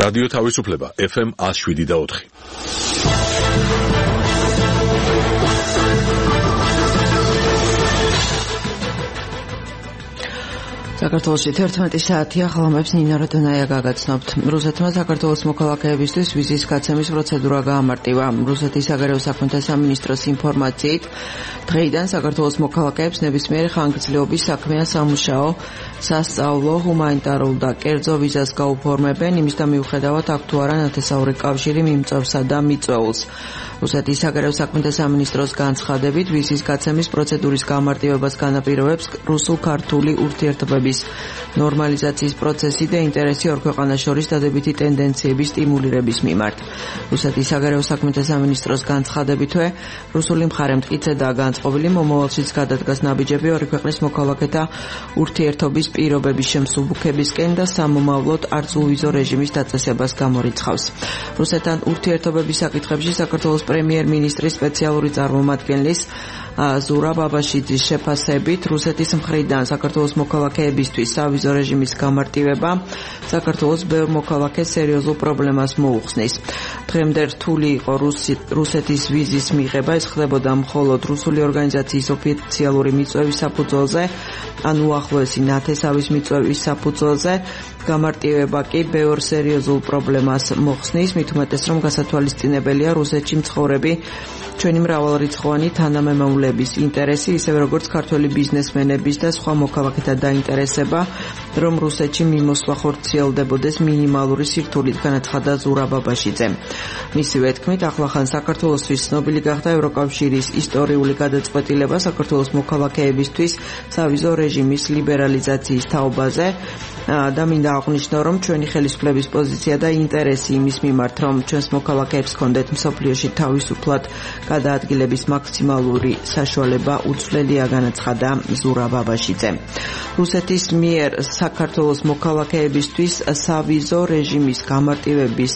რადიო თავისუფლება FM 107.4. საქართველოში 11 საათია, ხალხებს ნინა როდონაია გაგაცნობთ. რუსეთმა საქართველოს მოქალაქეებისთვის ვიზის გაცემის პროცედურა გაამარტივა. რუსეთის საგარეო საქმეთა სამინისტროს ინფორმაციით, დღეიდან საქართველოს მოქალაქეებს ნებისმიერი ხანგრძლივობის საქმიან სამუშაო, სასწავლო, ჰუმანიტარულ და კერძო ვიზას გაუფორმებენ, იმისდა მიუხედავად აქ თუ არა ნათესაური კავშირი მიმწევსა და მიწვეულს. რუსეთის საგარეო საქმეთა სამინისტროს განცხადებით, ვიზის გაცემის პროცედურის გამარტივებას განაპირობებს რუსულ-ქართული ურთიერთობების ნორმალიზაციის პროცესი და ინტერესი ორ ქვეყანას შორის დადებითი ტენდენციების სტიმულირების მიმართ. რუსეთის საგარეო საქმეთა სამინისტროს განცხადებითვე, რუსული მხარე მტკიცედაა განწყობილი მომავალშიც გადადგას ნაბიჯები ორი ქვეყნის მოქალაქეთა ურთიერთობის პირობების შემსუბუქებისკენ და სამომავლოდ არცულვიზო რეჟიმის დაწესებას გამორიცხავს. რუსეთთან ურთიერთობების საკითხებში საქართველოს პრემიერ-მინისტრის სპეციალური წარმომადგენლის ზურაბ აბაშიძის შეფასებით, რუსეთის მხრიდან საქართველოს მოქალაქეებისთვის სავიზო რეჟიმის გამარტივება საქართველოს ბევრ მოქალაქეს სერიოზულ პრობლემას მოუხსნის. დღემდე რთული იყო რუსეთის ვიზის მიღება, ეს ხდებოდა მხოლოდ რუსული ორგანიზაციის ოფიციალური მიწვევის საფუძველზე, ან უახლოესი ნათესავის მიწვევის საფუძველზე. გამარტივება კი ბევრ სერიოზულ პრობლემას მოხსნის, მით უმეტეს რომ გასათვალისწინებელია რუსეთში მცხოვრები ჩვენი მრავალრიცხოვანი თანამემამულეების ინტერესი, ისევე როგორც ქართველი ბიზნესმენების და სხვა მოქალაქეთა დაინტერესება, რომ რუსეთში მიმოსვლა ხორციელდებოდეს მინიმალური სირთულით, განაცხადა ზურაბ აბაშიძემ. მისივე თქმით, ახლახან საქართველოსთვის ცნობილი გახდა ევროკავშირის ისტორიული გადაწყვეტილება საქართველოს მოქალაქეებისთვის სავიზო რეჟიმის ლიბერალიზაციის თაობაზე და მინდა აღვნიშნო, რომ ჩვენი ხელისუფლების პოზიცია და ინტერესი იმის მიმართ, რომ ჩვენს მოქალაქეებს ჰქონდეთ მსოფლიოში თავისუფლად გადაადგილების მაქსიმალური საშუალება უცვლელია, განაცხადა ზურაბ აბაშიძემ. რუსეთის მიერ საქართველოს მოქალაქეებისთვის სავიზო რეჟიმის გამარტივების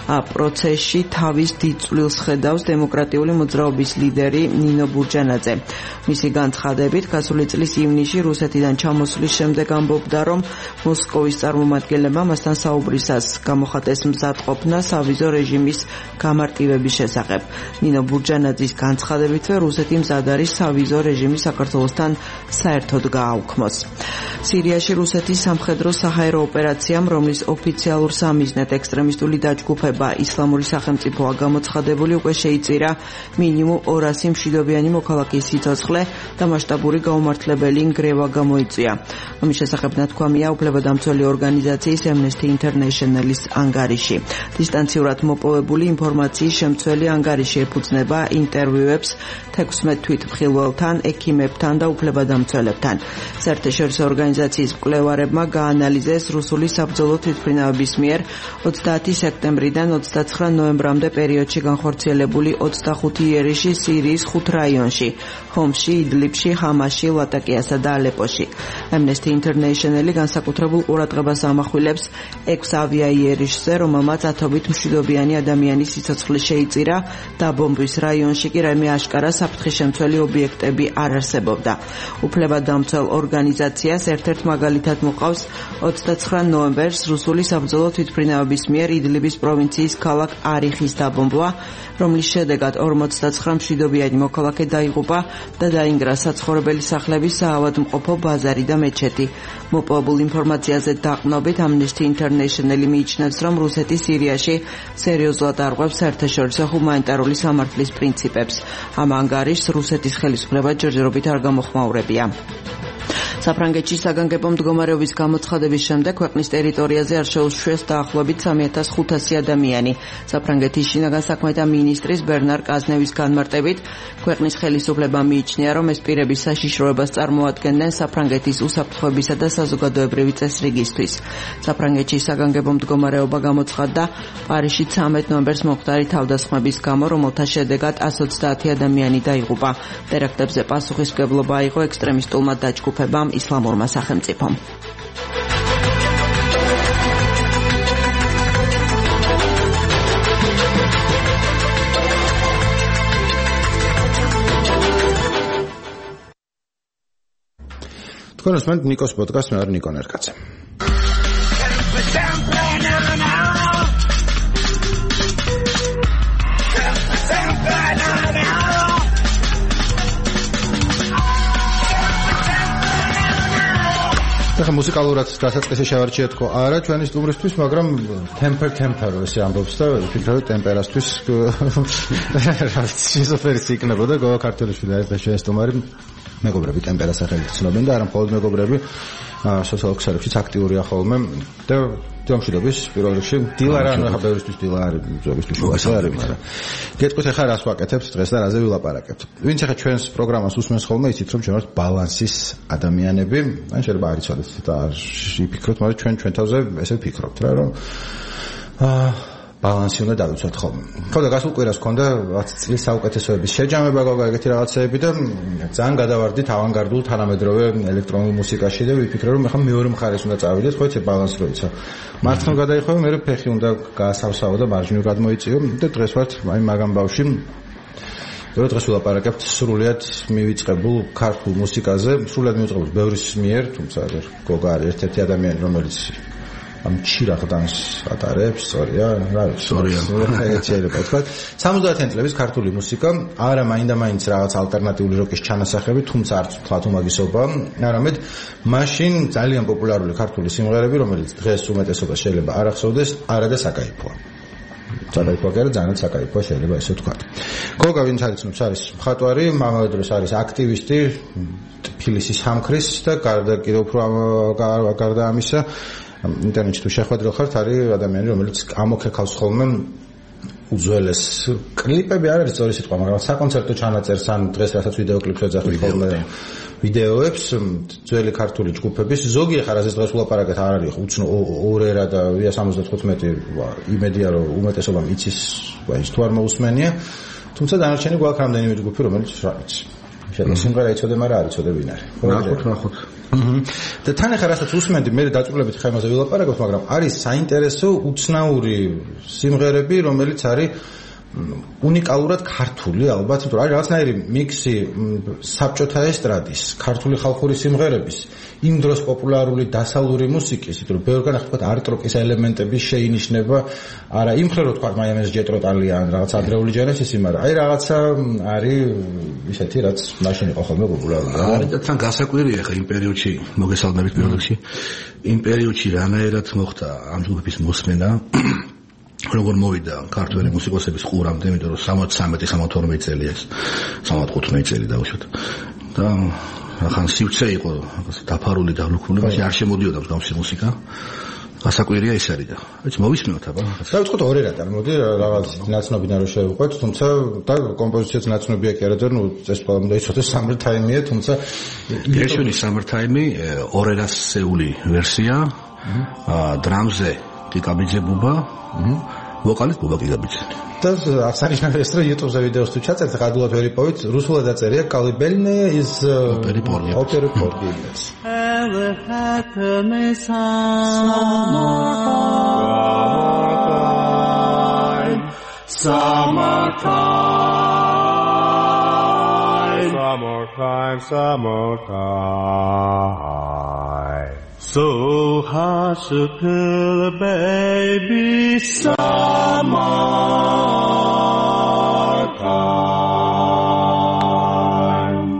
პროცესში თავის დიდ წვლილს ხედავს დემოკრატიული მოძრაობის ლიდერი ნინო ბურჯანაძე. მისი განცხადებით, გასული წლის ივნისში რუსეთიდან ჩამოსვლის შემდეგ ამბობდა, რომ მოსკოვის წარმომადგენლებმა მასთან საუბრისას გამოხატეს მზადყოფნა სავიზო რეჟიმის გამარტივების შესახებ. ნინო ბურჯანაძის განცხადებითვე, რუსეთი მზად არის სავიზო რეჟიმი საქართველოსთან საერთოდ გააუქმოს. სირიაში რუსეთის სამხედრო საჰაერო ოპერაციამ, რომლის ოფიციალურ სამიზნედ ექსტრემისტული დაჯგუფება ისლამური სახელმწიფოა გამოცხადებული, უკვე შეიწირა მინიმუმ 200 მშვიდობიანი მოქალაქის სიცოცხლე და მასშტაბური გაუმართლებელი ნგრევა გამოიწვია. ამის შესახებ ნათქვამია უფლებადამცველი ორგანიზაციის Amnesty International-ის ანგარიში. დისტანციურად მოპოვებული ინფორმაციის შემცველი ანგარიში ეფუძნება ინტერვიუებს 16 თვითმხილველთან, ექიმებთან და უფლებადამცველებთან. საერთაშორისო ორგანიზაციის მკვლევარებმა გაანალიზეს რუსული საბრძოლო თვითმფრინავების მიერ 30 სექტემბრიდან 29 ნოემბრამდე პერიოდში განხორციელებული 25 იერიში სირიის 5 რაიონში, ჰომში, იდლიბში, ჰამასში, ლატაკიასა და ალეპოში. Amnesty International განსაკუთრებულ ყურადღებას ამახვილებს 6 ავიაიერიშზე, რომელმაც ათობით მშვიდობიანი ადამიანის სიცოცხლე შეიწირა და ბომბის რაიონში კი რაიმე აშკარა საფრთხესშემცველი ობიექტები არ არსებობდა. უფლებადამცველ ორგანიზაციას ერთ-ერთ მაგალითად მოყავს 29 ნოემბერს რუსული საბრძოლო თვითმფრინავების მიერ იდლიბის პროვინციის ქალაქ არიხის დაბომბვა, რომლის შედეგად 59 მშვიდობიანი მოქალაქე დაიღუპა და დაინგრა საცხოვრებელი სახლების, საავადმყოფო ბაზარი და მეჩეთი. მოპოვებულ ინფორმაციაზე დაყრდნობით Amnesty International მიიჩნევს, რომ რუსეთი სირიაში სერიოზულად არღვევს საერთაშორისო ჰუმანიტარული სამართლის პრინციპებს. ამ ანგარიშს რუსეთის ხელისუფლება ჯერჯერობით არ გამოხმაურებია. საფრანგეთში საგანგებო მდგომარეობის გამოცხადების შემდეგ ქვეყნის ტერიტორიაზე არ შეუშვეს დაახლოებით 3500 ადამიანი. საფრანგეთის შინაგან საქმეთა მინისტრის ბერნარ კაზნევის განმარტებით, ქვეყნის ხელისუფლება მიიჩნია, რომ ეს პირები საშიშროებას წარმოადგენდნენ საფრანგეთის უსაფრთხოებისა და საზოგადოებრივი წესრიგისთვის. საფრანგეთში საგანგებო მდგომარეობა გამოცხადდა პარიზში 13 ნოემბერს მომხდარი თავდასხმების გამო, რომელთა შედეგად 130 ადამიანი დაიღუპა. ტერაქტებზე პასუხისმგებლობა აიღო ექსტრემისტულმა დაჯგუფებამ ისლამურმა სახელმწიფომ. თქვენ უსმენთ ნიკოს პოდკასტს, მე ვარ ნიკო ნერკაძე. ახლა მუსიკალურად დასაწყისი შევარჩიე თქო არა ჩვენი სტუმრისთვის, მაგრამ temper ესე ამბობს და ვფიქრობ ტემპერასთვის რა ვიცი სოფერიც იქნებოდა გოგო ქართულიშვილი არის და ჩვენი სტუმარი მეგობრები ტემპერას სახელით ცნობენ და არა მხოლოდ მეგობრები სოციალურ ქსელებშიც აქტიურია ხოლმე და დამშვიდობის პირველ რიგში დილარა ანუ ახლა ბევრისთვის დილა არის ზოგისთვის შუასა არის მაგრამ გეტყვით ახლა რას ვაკეთებთ დღეს და რაზე ვილაპარაკებთ ვინც ახლა ჩვენს პროგრამას უსმენს ხოლმე იცით რომ ჩვენ ვართ ბალანსის ადამიანები ან შეიძლება არ იცოდეთ და იფიქროთ მაგრამ ჩვენ თავზე ესე ვფიქრობთ რა რომ ბალანსი უნდა დავიცვათ ხოლმე. ხო და გასულ კვირას მქონდა 10 წლის საუკეთესოების შეჯამება გოგო ეგეთი რაღაცეები და ძალიან გადავარდით ავანგარდულ თანამედროვე ელექტრონულ მუსიკაში და ვიფიქრე რომ ახლა მეორე მხარეს უნდა წავიდეთ, ხო იცი ბალანსი როიცა. მარცხნივ გადაიხვევი, მე ფეხი უნდა გაასავსავო და მარჯვნივ გადმოიწიო და დღეს ვართ აი მაგამ ბავში. დღეს ვილაპარაკებთ სრულიად მივიწყებულ ქართულ მუსიკაზე, სრულიად მივიწყებულ ბევრის მიერ, თუმცა გოგო არის ერთ-ერთი ადამიანი რომელიც am ჩირაღდანს ატარებს, სწორია, რა ვიცი, სწორია. შეიძლება თქვა. 70-იან წლების ქართული მუსიკა არა მაინდა-მაინც რაღაც ალტერნატიული როკის ჩანასახები, თუმცა არც თქვათ უმაგისობა, არამედ მაშინ ძალიან პოპულარული ქართული სიმღერები, რომელიც დღეს უმეტესობა შეიძლება არ ახსოვდეს, არა და საკაიფოა. საკაიფოა კი არა, ძალიან საკაიფოა შეიძლება ესე ვთქვა. გოგა ვინც არის ცნობს არის მხატვარი, ამავე დროს არის აქტივისტი თბილისის სამქრის და კიდევ უფრო გარდა ამისა ინტერნეტში თუ შეხვედრილ ხართ არის ადამიანი რომელიც ამოქეკავს ხოლმე უძველეს კლიპები არ არის სწორი სიტყვა მაგრამ საკონცერტო ჩანაწერს ან დღეს რასაც ვიდეო კლიპს ეძახით ხოლმე ვიდეოებს ძველი ქართული ჯგუფების ზოგი ახლა რაზეც დღეს ვლაპარაკეთ არ არის უცნო ორერა და 75 იმედია რომ უმეტესობამ იცის ის თუ არ მოусმენია თუმცა დანარჩენი გვაქვს რამდენიმე ჯგუფი რომელიც რა ვიცი შეიძლება სიმღერა იცოდე მაგრამ არ იცოდე ვინ არის ნახოთ და თან ახლა რასაც უსმენდი მე დაწვრილებით ხა იმაზე ვილაპარაკობ მაგრამ არის საინტერესო უცნაური სიმღერები რომელიც არის უნიკალურად ქართული ალბათ იმიტომ არის რაღაცნაირი მიქსი საბჭოთა ესტრადის ქართული ხალხური სიმღერების იმ დროს პოპულარული დასავლური მუსიკის იმიტომ რომ ბევრგან ახლა თქვა არტ-როკის ელემენტები შეინიშნება არა იმ ხრო თქვა მაიამეს ჯეტროტალია ან რაღაც ადრეული ჯენესისი მაგრამ აი რაღაცა არის ისეთი რაც მაშინ იყო ხოლმე პოპულარული არის და თან გასაკვირია ხა იმ პერიოდში მოგესალმებით პირველ რიგში იმ პერიოდში რანაირად მოხდა ამ ჯგუფების მოსმენა როგორ მოვიდა ქართველი მუსიკოსების ყურამდე, იმიტომ რომ 63-62 წელია ეს 65 წელი დავუშვათ. და ახან სივრცე იყო დაფარული და ლუქული, მაგრამ არ შემოდიოდა მსგავსი მუსიკა. გასაკვირია ის არის და ვიცი მოვისმინოთ აბა. და ვთქვათ ორი რა წარმოდი რაღაც ნაცნობიდან რო შევიყვეთ, თუმცა და კომპოზიციაც ნაცნობია კი არა და ნუ წესრიგად უნდა იცოდეს Summer Time-ია, თუმცა გეშვენი Summer Time-ი ორერასეული ვერსია, დრამზე კიკაბიძე ბუბა ვოკალის ბუბა კიკაბიძე და აღსანიშნავია ეს რომ YouTube-ზე ვიდეოს თუ ჩაწერთ გადულად ვერ იპოვით რუსულად დაწერია კალიბელნია is opera porgy summertime So hush a pill, baby, summertime.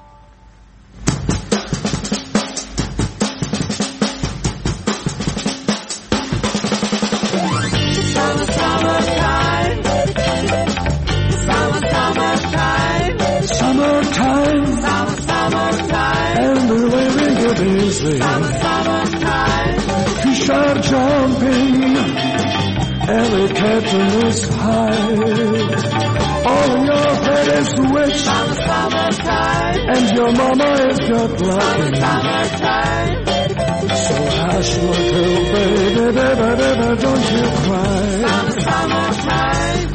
Summertime, and the way we get busy. Fish are jumping, and the curtain is high. All your head is wet, and your mama is got lucky. So hush, little baby, baby, don't you cry. Summertime,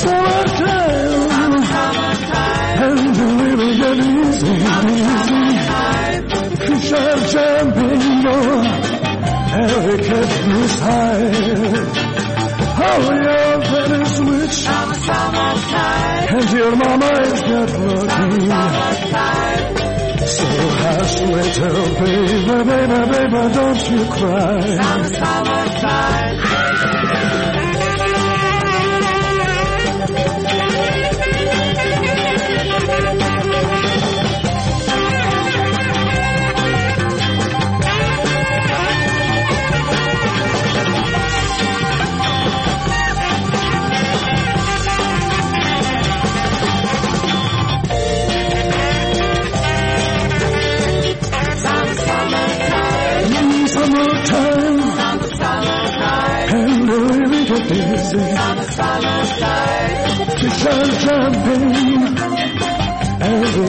and the little get easy. Fish are jumping, every curtain is high. All your head is wet, and your mama is got lucky. So hush, little baby, baby, don't you cry. Summertime.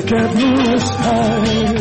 get blue sky.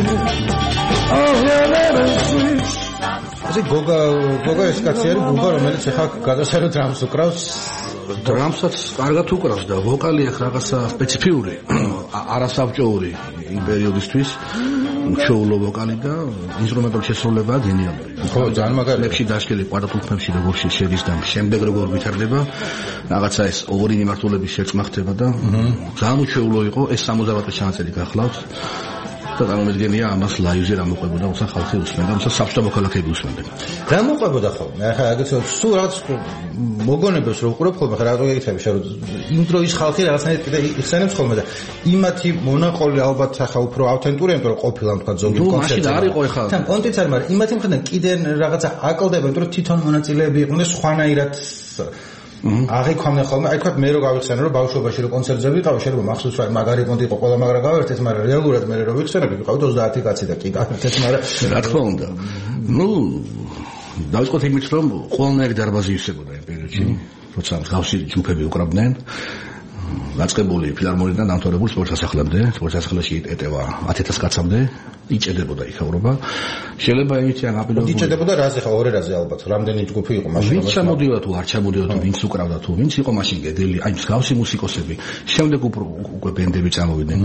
Oh, let us switch. ასე გოგა ეს კაცი არის გოგა, რომელიც ახლა გადასარო დრამს უკრავს. დრამსაც კარგად უკრავს და ვოკალი ახლა რაღაცა სპეციფიური, არასაბჭოური იმ პერიოდისთვის. ჩოულო ვოკალი და ინსტრუმენტული შესრულებაა გენიალური. ხო, ძალიან მაგარია. ლექსი დაშლილი კვადრატულფებში როგორ შედის და შემდეგ როგორ ვითარდება, რაღაცა ეს ორი მიმართულების შერწყმა ხდება და ძალიან უჩვეულო იყო ეს 70 ჩანაწერი გახლავთ. და წარმოიდგენია ამას ლაივზე რა მოყვებოდა, თუმცა ხალხი უსმენდა, თუმცა საბჭოთა მოქალაქეები უსმენდნენ. რა მოყვებოდა ხოლმე? ახლა აგეთ სულ რაღაც მოგონებებს რო უყურებ ხოლმე, ხა რა გეკითხები შენ, იმ დროის ხალხი რაღაცნაირად კიდე იხსენებს ხოლმე და იმათი მონაყოლი ალბათ ახლა უფრო ავთენტურია, იმიტომ რომ ყოფილა თქვა ზოგი მაშინ კონცერტი. არ იყო ახლა. თან კონტექსტი არ, მაგრამ იმათი მხრიდან კიდე რაღაცა აკლდება, იმიტომ რომ თვითონ მონაწილეები იყვნენ და სხვანაირად აღიქვამენ ხოლმე, აი თქვა მე რო გავიხსენე რომ ბავშვობაში რო კონცერტზე ვიყავი, შეიძლება მახსოვს რომ მაგარი პონტი იყო ყველა მაგრა გავერთეთ, მაგრამ რეალურად მე რო ვიხსენები, ვიყავით 30 კაცი და კი გავერთეთ, მაგრამ რა თქმა უნდა. ნუ დავიწყოთ იმით რომ ყველანაირი დარბაზი ივსებოდა იმ პერიოდში, როცა მსგავსი ჯგუფები უკრავდნენ. დაწყებული ფილარმონიიდან დამთავრებული სპორტ სასახლემდე, სპორტ სასახლეში ეტევა 10,000 კაცამდე, იჭედებოდა იქაურობა. შეიძლება იმითი აპილოგი. იჭედებოდა რაზე ხა ორ რაზე ალბათ, რამდენი ჯგუფი იყო მაშინ. ვინც ჩამოდიოდა თუ არ ჩამოდიოდა თუ ვინც უკრავდა თუ ვინც იყო მაშინ გედელი, აი მსგავსი მუსიკოსები. შემდეგ უკვე ბენდები წამოვიდნენ.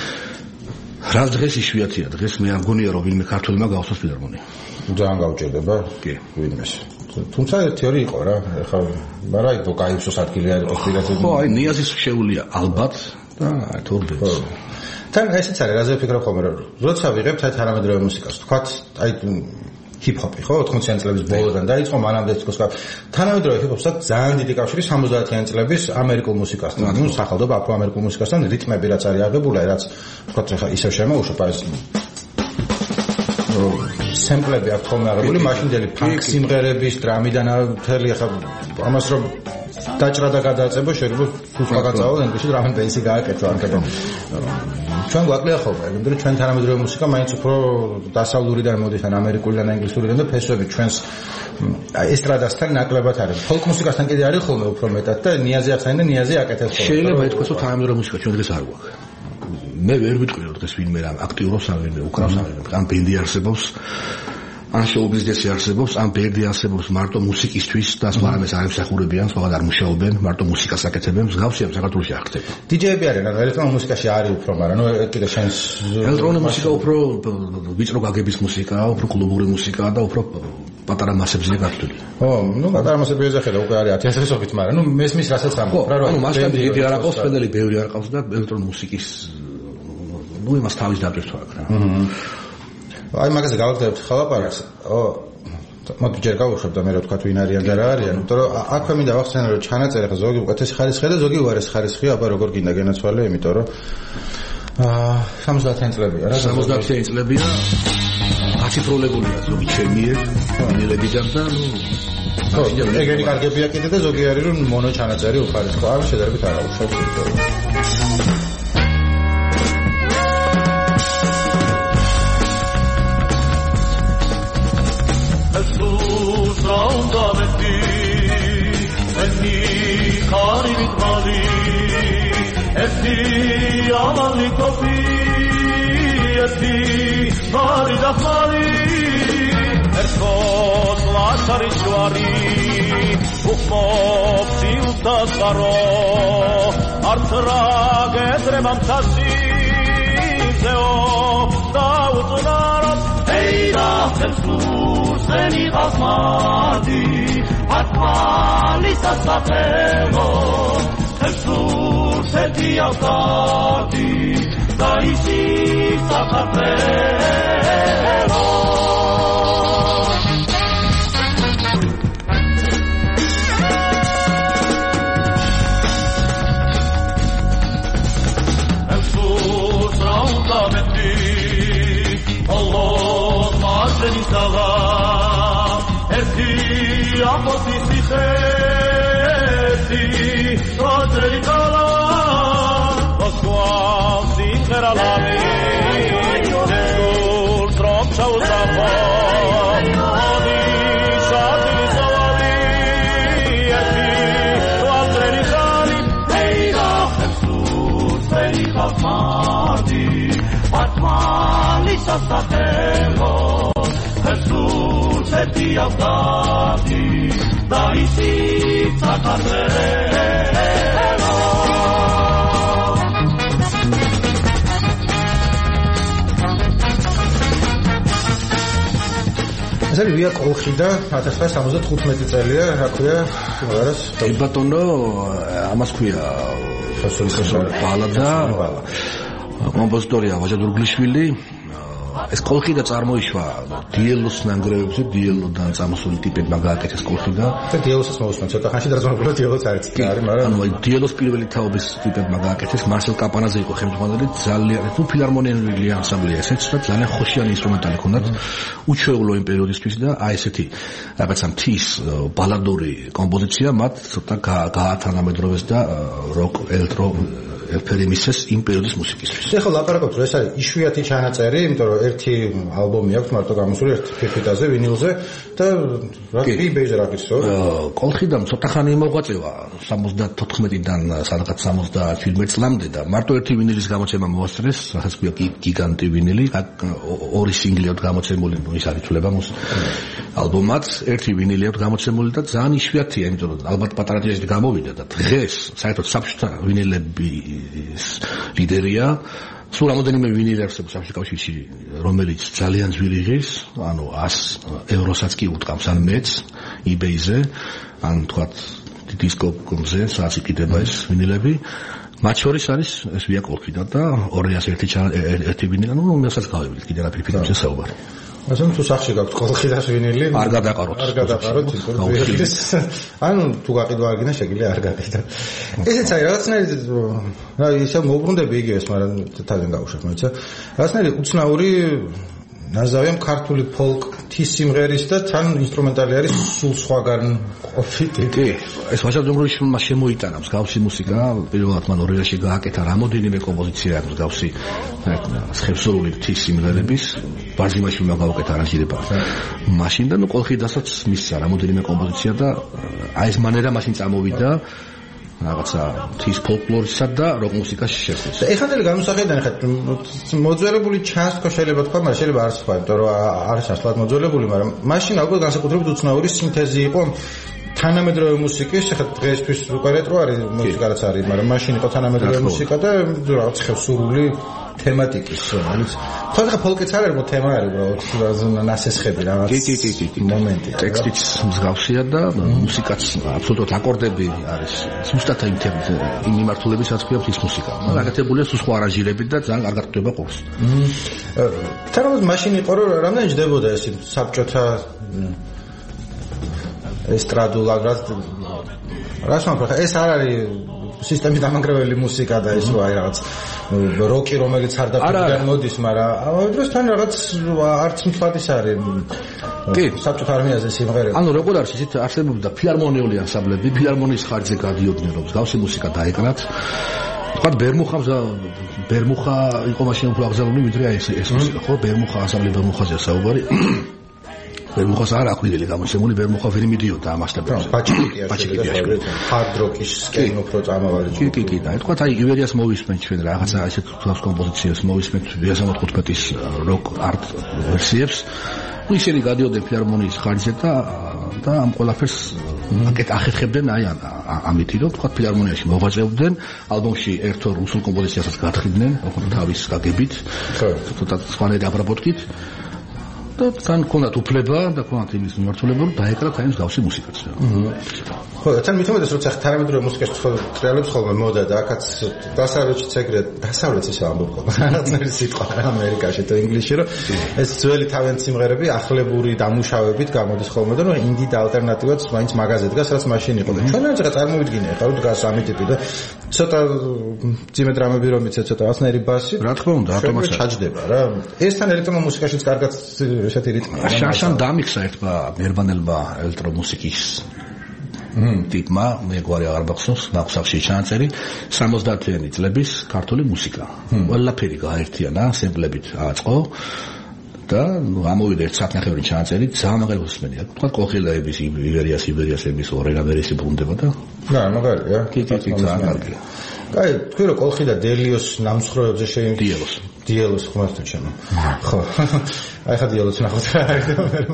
რა დღეს იშვიათია, დღეს მე არ მგონია რომ ვინმე ქართველმა გავხსოს ფილარმონია. ძალიან გავჭირდება. კი, ვინმეს. თუმცა ერთი ორი იყო რა, ეხლა მაგრამ აი ბოკაიფსოს ადგილი არ იყო პირადად. ხო, აი ნიაზის შეუულია ალბათ და აი თორბეც. თან ესეც არის, რაზე ვფიქრობ ხოლმე, რომ როცა ვიღებთ აი თანამედროვე მუსიკას, თქვათ აი ჰიპ-ჰოპი, ხო, 80-იანი წლების ბოლოდან დაიწყო, მანამდე თქოს თანამედროვე ჰიპ-ჰოპსა ძალიან დიდი კავშირი 70-იანი წლების ამერიკულ მუსიკასთან, ნუ სახელმწიფო აფრო-ამერიკულ მუსიკასთან, რიტმები რაც არის აღებული, რაც თქვათ ახლა ისევ შემოუშვება ეს სემპლები აქვს ხოლმე აღებული, მაშინდელი ფანკ სიმღერების, დრამიდან მთელი ახლა ამას რომ დაჭრა და გადააწებო, შეიძლება სხვა გაწავალ ენგლისში დრამ და ისე გააკეთო არქებო. ჩვენ გვაკლია ხოლმე, იმიტომ რომ ჩვენ თანამედროვე მუსიკა მაინც უფრო დასავლურიდან მოდის, ან ამერიკულიდან, ინგლისურიდან და ფესვები ჩვენს ესტრადასთან ნაკლებად არის. ფოლკ მუსიკასთან კიდე არის ხოლმე უფრო მეტად და ნიაზი ახსენე და ნიაზი აკეთებს ხოლმე. შეიძლება ითქვას, რომ თანამედროვე მუსიკა ჩვენ დღეს არ გვაქვს. მე ვერ ვიტყვი რომ დღეს ვინმე რა აქტიურობს ან ვინმე უკრავს ან ბენდი არსებობს ან შოუ-ბიზნესი არსებობს ან ბენდი არსებობს მარტო მუსიკისთვის და სხვა რამეს არ ემსახურებიან, სხვა არ მუშაობენ, მარტო მუსიკას აკეთებენ, მსგავსია საქართველოში არ ხდება. დიჯეები არიან, ელექტრონულ მუსიკაში არის უფრო, მაგრამ ნუ კიდე შენს ელექტრონული მუსიკა უფრო ვიწრო გაგების მუსიკაა, უფრო კლუბური მუსიკაა და უფრო პატარა მასებზე გართული. ო, ნუ პატარა მასები ეძახება უკვე არის 1000-ობით, მაგრამ ნუ მესმის რასაც ამბობ რა, რომ ანუ მასშტაბი დიდი არ აყავს, ფედელი ბევრი არ აყავს და ელექტრონული მუსიკის ნუ იმას თავის დატვირთვა აქვს რა. აი მაგაზე გავაგზავნებთ ხალაპარაკს. მოდი ჯერ გავუშვებ და მე რა თქვა ვინ არიან და რა არიან, იმიტომ რომ აქვე მინდა ვახსენო რომ ჩანაწერი ხა ზოგი უკეთესი ხარისხია და ზოგი უარეს ხარისხია, აბა როგორ გინდა გენაცვალე, იმიტომ რომ 70-იანი წლებია რა. 70-იანი წლებია. აციფრულებულია ზოგი ჩემიერ, ვილებიდან და ნუ ხო, ეგენი კარგებია კიდე და ზოგი არის რომ მონო ჩანაწერი უხარისხო, არ შედარებით არ აუშვებს, იმიტომ რომ Amali kopi, eti mari da mari, erkos lasari shwari, ukmok silta saro, artra gedre mamtasi, zeo da utunaram, eida semsur seni gasmadi, atmali sasatelo, semsur seti altati, da isi sakatelo. Oh Mardi, Patmali Sastatelo, Jesus eti avdati, daisi Satatelo. ეს არის ვია კოლხიდა 1975 წელია, რა ქვია, ვარას. კი ბატონო, ამას ქვია ხოსოლის ბალადა. კომპოზიტორია ვაჟა დურგლიშვილი. ეს კოლხიდა წარმოიშვა დიელოს ნანგრევებზე, დიელოდან წამოსული ტიპებმა გააკეთეს კოლხიდა. და დიელოსაც მოусმენ ცოტა ხანში დაზიანებული დიელოც არის, მაგრამ ანუ დიელოს პირველი თაობის ტიპებმა გააკეთეს, მარსელ კაპანაძე იყო ხელმძღვანელი, ძალიან ფილარმონიული ანსამბლია ესეც და ძალიან ხოშიანი ინსტრუმენტალი ჰქონდათ უჩვეულო იმ პერიოდისთვის და აი ესეთი რაღაცა მთის ბალადური კომპოზიცია მათ ცოტა გაათანამედროვეს და როკ ელექტრო ფერი მისცეს იმ პერიოდის მუსიკისთვის. ეხლა ლაპარაკობთ, რომ ეს არის იშვიათი ჩანაწერი, იმიტომ რომ ერთი ალბომი აქვს მარტო გამოსული ერთი ფირფიტაზე, ვინილზე და რა ბეიზე რა გიცო? კოლხიდამ ცოტა ხანი მოღვაწევა 74-დან სადღაც 77 წლამდე და მარტო ერთი ვინილის გამოცემა მოასწრეს, რასაც ქვია გიგანტი ვინილი, ორი სინგლი აქვს გამოცემული, ის არის ცვლება ალბომად, ერთი ვინილი აქვს გამოცემული და ძალიან იშვიათია, იმიტომ რომ ალბათ პატარა ტირაჟით გამოვიდა და დღეს საერთოდ საბჭოთა ვინილები ლიდერია. სულ რამოდენიმე ვინილი არსებობს საბჭოთა კავშირში, რომელიც ძალიან ძვირი ღირს, ანუ 100 ევროსაც კი უტყამს ან მეც eBay-ზე, ან თქვათ დისკოკომზე, სადაც იყიდება ეს ვინილები. მათ შორის არის ეს ვია კოლხიდა და 201 ერთი ვინილი, ანუ მესაც გავივიდით კიდე რა ფირფიტებზე საუბარი. ასენ თუ სახში გაქვთ კოლხიდას ვინილი? არ გადაყაროთ. არ გადაყაროთ, ანუ თუ გაყიდვა არ გინდა შეგიძლია არ გაყიდო. ესეც არის რაღაცნაირად რა ისე მოუბრუნდები იგივეს, მაგრამ თავიდან გავუშვებ, მოიცა. რაღაცნაირად უცნაური ნაზავია ქართული ფოლკის სიმღერის და თან ინსტრუმენტალი არის სულ სხვაგან ყოფილი. კი, ეს ვაჟა დურგლიშვილმა შემოიტანა მსგავსი მუსიკა, პირველად მან ორიაში გააკეთა რამოდენიმე კომპოზიცია აქვს მსგავსი ხევსურული ღვთის სიმღერების, ბარზიმაშვილმა გაუკეთა არანჟირება. მაშინ და კოლხიდასაც მისცა რამოდენიმე კომპოზიცია და აი ეს მანერა მაშინ წამოვიდა რაღაცა ღვთის ფოლკლორისა და როკ მუსიკაში შესვლის. ეხანდელი განუსახებიდან ხეთ მოძველებული ჩანს თქო შეიძლება თქვა, მაგრამ შეიძლება არ სხვა, იმიტომ რომ არის ასლად მოძველებული, მაგრამ მაშინ უკვე განსაკუთრებით უცნაური სინთეზი იყო თანამედროვე მუსიკის, ხეთ დღეისთვის უკვე რეტრო არის მუსიკა რაც არის, მაგრამ მაშინ იყო თანამედროვე მუსიკა და რაღაც ხევსურული თემატიკის, რომელიც თორე ფოლკიც არ არის, თემა არის, უბრალოდ ნასესხები რაღაც. კი, მომენტი. ტექსტიც მსგავსია და მუსიკაც აბსოლუტურად აკორდები არის. ზუსტად იმ მიმართულებისაც ქვია ის მუსიკა. გაკეთებულია სულ სხვა არანჟირებით და ძალიან კარგად ხდება ყურს. თანამედროვე მაშინ იყო რომ რამდენი ჯდებოდა ეს საბჭოთა ესტრადულ აგრად რას მომხრა ეს არ არის სისტემის დამანგრეველი მუსიკა და ეს აი რაღაც როკი რომელიც არ დაფიქრდა მოდის, მაგრამ ამ დროსთან რაღაც არც მთლადის არის კი საბჭოთა არმიაზე სიმღერები. ანუ როგორ არის ისეთ არსებობდა ფილარმონიული ანსამბლები, ფილარმონიის ხარჯზე გადიოდნენ, რომ მსგავსი მუსიკა დაეკრათ. თქვა ბერმუხა იყო მაშინ უფრო აღზარული ვიდრე აი ეს მუსიკა, ხო ბერმუხა ანსამბლი ბერმუხაზეა საუბარი. ბერმუხას არ აქვილი გამოსემული ბერმუხა ვერ მიდიოდა ამ მასშტაბებში. ბაჭიკი ჰარდ როკის სკენ უფრო წამავალი. კი, და თქვა აი ივერიას მოვისმენთ ჩვენ რაღაცა ასეთ თავს კომპოზიციებს მოვისმენთ 275-ის როკ არტ ვერსიებს. ისინი გადიოდნენ ფილარმონიის ხარჯზე და ამ ყველაფერს ახერხებდნენ აი ამითი რომ თქვა ფილარმონიაში მოღვაწეობდნენ, ალბომში ერთ-ორ რუსულ კომპოზიციასაც გათხრიდნენ, თავის გაგებით. ცოტა სხვანაირი აბრაბოტკით. და თან ქონდათ უფლება და ქონდათ იმის მიმართულება რომ დაეკრათ აი მსგავსი მუსიკაც. ხო, თან მithumedes როცა თანამედროვე მუსიკაში ტრიალებს ხოლმე მოდა და აქაც დასავლეთშიც ეგრე დასავლეთს ისე ამბობ ხოლმე. რაღაცნაირი სიტყვა ამერიკაში და ინგლისში რომ ეს ძველი თავიანთი სიმღერები ახლებური დამუშავებით გამოდის ხოლმე და რომ ინდი და ალტერნატივაც მაინც მაგაზე დგას, რაც მაშინ იყო. ჩვენ რა წარმოვიდგინე ახლა რომ დგას ამი ტიპი და ცოტა ძიმე დრამები რომ იცე ცოტა ასნაირი ბასი. რა თქმა უნდა, ავტომატურად ჩაჯდება რა. ეს თან ელექტრომუსიკაშიც კარგად ესეთი რიტმი. შაშან დამიქსა ერთმა მერბანელმა ელექტრომუსიკის ტიპმა, მე გვარი აღარ მახსოვს, ნახსახში ჩანაწერი 70-იანი წლების ქართული მუსიკა. ყველაფერი გააერთიანა, სემპლებით აწყო და ამოვიდა 1 საათნახევარი ჩანაწერი, ძალიან მაგარი უსმენია. თქვა კოხილაების, ივერიასების ორერაბერისი ბრუნდება და და მაგარია. კი, ძალიან კარგია. აი, თქვი რომ კოლხი და დელიოს ნამსხვრევებზე დიელოს ხმართ ჩემო. ხო. აი ხა დიელოს ნახოთ რა არის და მე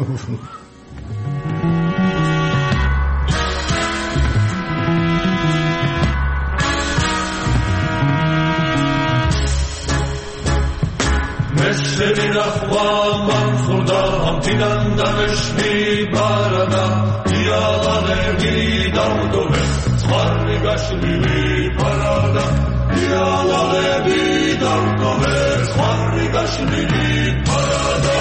Messerina Juan Furda Amtinan Dameshmi Barada Yalane Vidardove Svarni Gashvili Parada Yalane Vidardove Svarni Gashvili Parada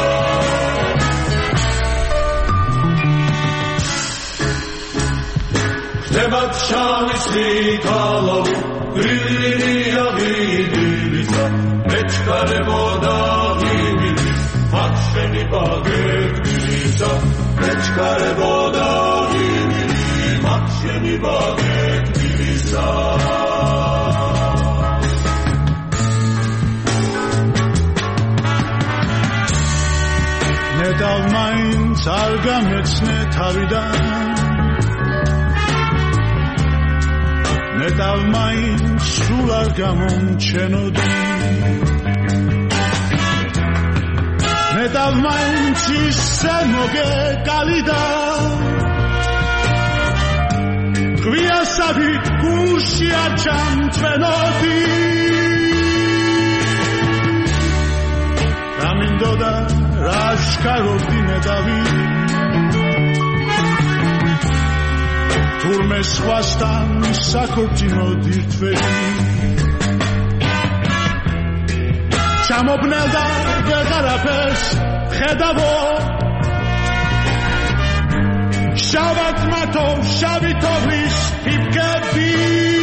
Debat Shavisli Kalav Grilini Avidilica Mechkare Boda Maksheni Bagekdisa Mechkare Boda Maksheni Bagekdisa Nedal mains ar gametsne tavidan Nedal mains sul ar gamonchenodim Nedal mains issemoge kalida Gviasavi gulshi archam tvenodi Ramindoda rashkarovdi nedavi Turme svastan sakobtino dirtvedi Chamobnelda vegarapes khedavo Shavat matov shavitovlis tipkebi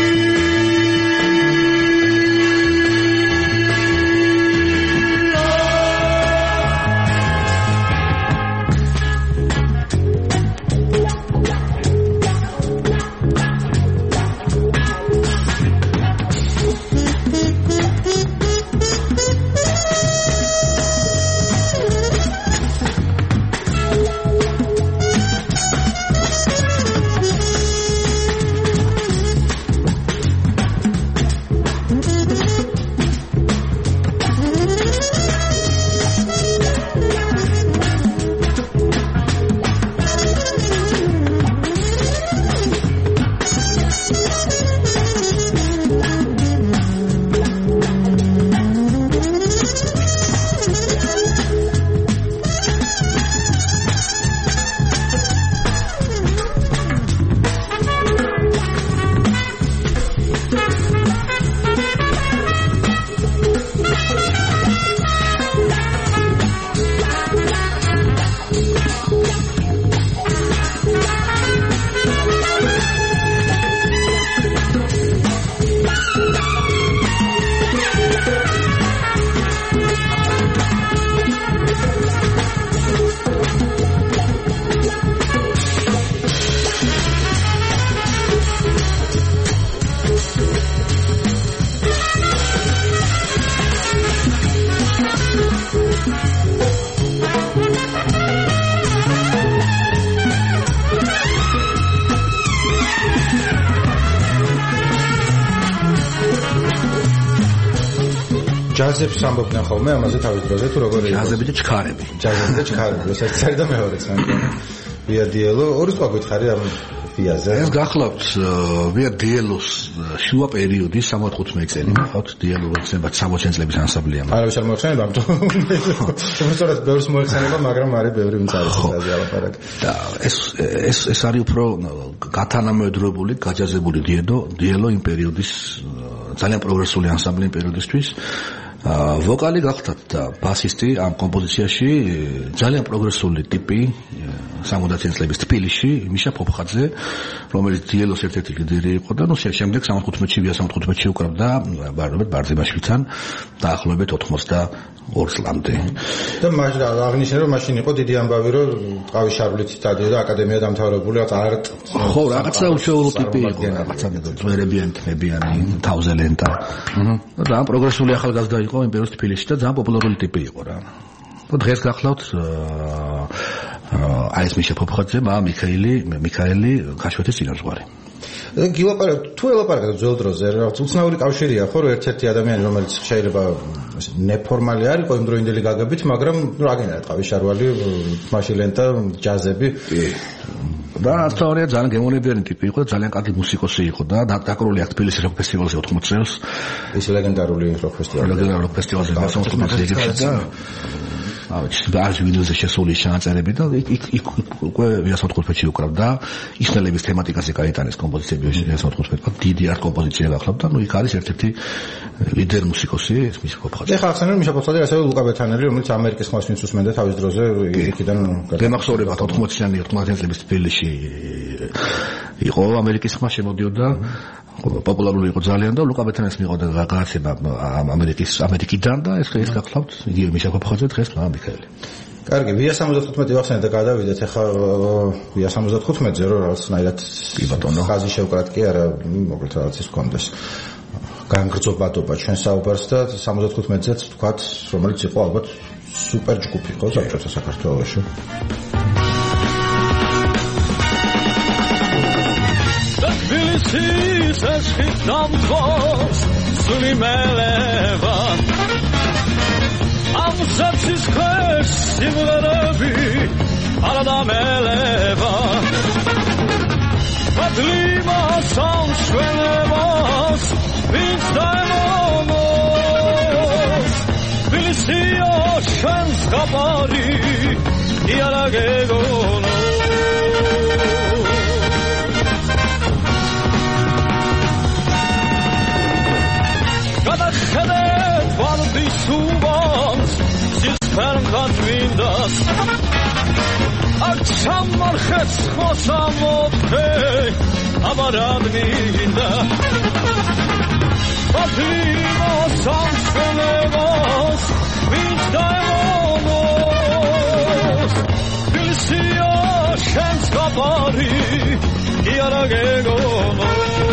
ჯაზებს ამბობდნენ ხოლმე ამაზე თავის დროზე თუ როგორ იყო ჯაზები და ჩქარები ეს ერთი და მეორე სამგონი ვია დიელო ორი სხვა გითხარი ამ ვიაზე ეს გახლავთ ვია დიელოს შუა პერიოდი 65 წელი გახლავთ დიელო როცება 60 წლების ანსამბლია არავის არ მოახსენება ამიტომ სწორად ბევრს მოახსენება მაგრამ არის ბევრი ვინც არის ასაზე ალაპარაკი და ეს არის უფრო გათანამედროვებული გაჯაზებული დიელო იმ პერიოდის ძალიან პროგრესული ანსამბლი იმ პერიოდისთვის ვოკალი გახლავთ და ბასისტი ამ კომპოზიციაში ძალიან პროგრესული ტიპი 70 წლების თბილისში მიშა ფოფხაძე რომელიც დიელოს ერთ-ერთი ლიდერი იყო და შემდეგ 75-ში უკრავდა ბარძიმაშვილთან დაახლოებით 82 წლამდე და აღნიშნე რომ მაშინ იყო დიდი ამბავი რომ ტყავის შარვლით დადიოდა აკადემია დამთავრებული არტ ხო რაღაცა უშუალო ტიპი იყო რაღაცა ძვერებიანი თმებიანი თავზე ლენტა და ამ პროგრესული ახალგაზრდა იყო იმ პერიოდში თბილისში და ძალიან პოპულარული ტიპი იყო რა და დღეს გახლავთ აი ეს მიშა ფოფხაძე მიქაელი ქაშვეთის წინასწარი თუ ელაპარაკეთ ძველ დროზე, უცნაური კავშირია, ხო, რომ ერთ-ერთი ადამიანი, რომელიც შეიძლება ნეფორმალი არ იყო იმდროინდელი გაგებით, მაგრამ რა გენერა ტყავიშარვალი, მაშილენტა, ჯაზები. და ასწავლია ძალიან გემოვნებიანი ტიპი იყო და ძალიან კარგი მუსიკოსი იყო და დაკრული აქ თბილისის როკ ფესტივალზე 80 წელს. ის ლეგენდარული როკ ფესტივალი. ლეგენდარული როკ ფესტივალზე 80 წელს და ბარჟ ვინილზე შესული ჩანაწერები და იქ უკვე 195-ში უკრავდა ისნელების თემატიკაზე გაიტანეს კომპოზიციები 195-ში დიდი არტ კომპოზიცია გახლავთ და ნუ იქ არის ერთ-ერთი ლიდერ მუსიკოსი ეს მის ყოფხაძე. ეხლა ახსენე მიშა ყოფხაძე ასევე ლუკა ბეთანელი რომელიც ამერიკის ხმას ვინც უსმენდა თავის დროზე იქიდან გემახსოვრება 80-იანი 90-იანი წლების თბილისში იყო ამერიკის ხმა შემოდიოდა პოპულარული იყო ძალიან და ლუკა ბეთანეს მიიღო და გააცემა ამერიკიდან და ეს გახლავთ იგივე მიშა ყოფხაძე დღეს მიქაელი. კარგი, VIA 75 ვახსენეთ და გადავიდეთ. ახლა VIA 75-ზე რომ რაღაცნაირად ხაზი შევკრათ კი არა, მოკლედ რაღაც ის კონდეს. განგრძობადობა ჩვენ საუბარს და 75-ზეც თქვათ, რომელიც იყო ალბათ სუპერ ჯგუფი ხო საბჭოთა საქართველოში. თბილისის ეშხით დამძღოლს სული მელევა ამ საცის ქვეშ სიმღერები არადამელევა ბადლიმა სამშვენებას ვინც დაემონოს თბილისია შენს გაბარი იარა გეგონო გადახედეთ ვარდის უბანს სისხლთან მინდას აქ ჩამარხეთ ხოსამოთე აბარად მინდა ბადლიმა სამშვენებას ვინც დაემონოს თბილისია შენს გაბარი იარა გეგონო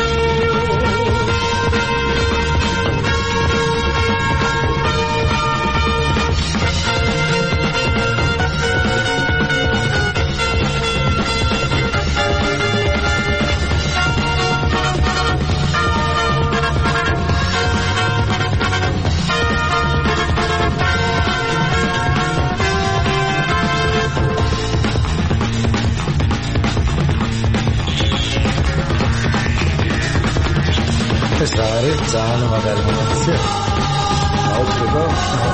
ეს რა არის ძალიან მაგარი მომენტია. აუცილებლად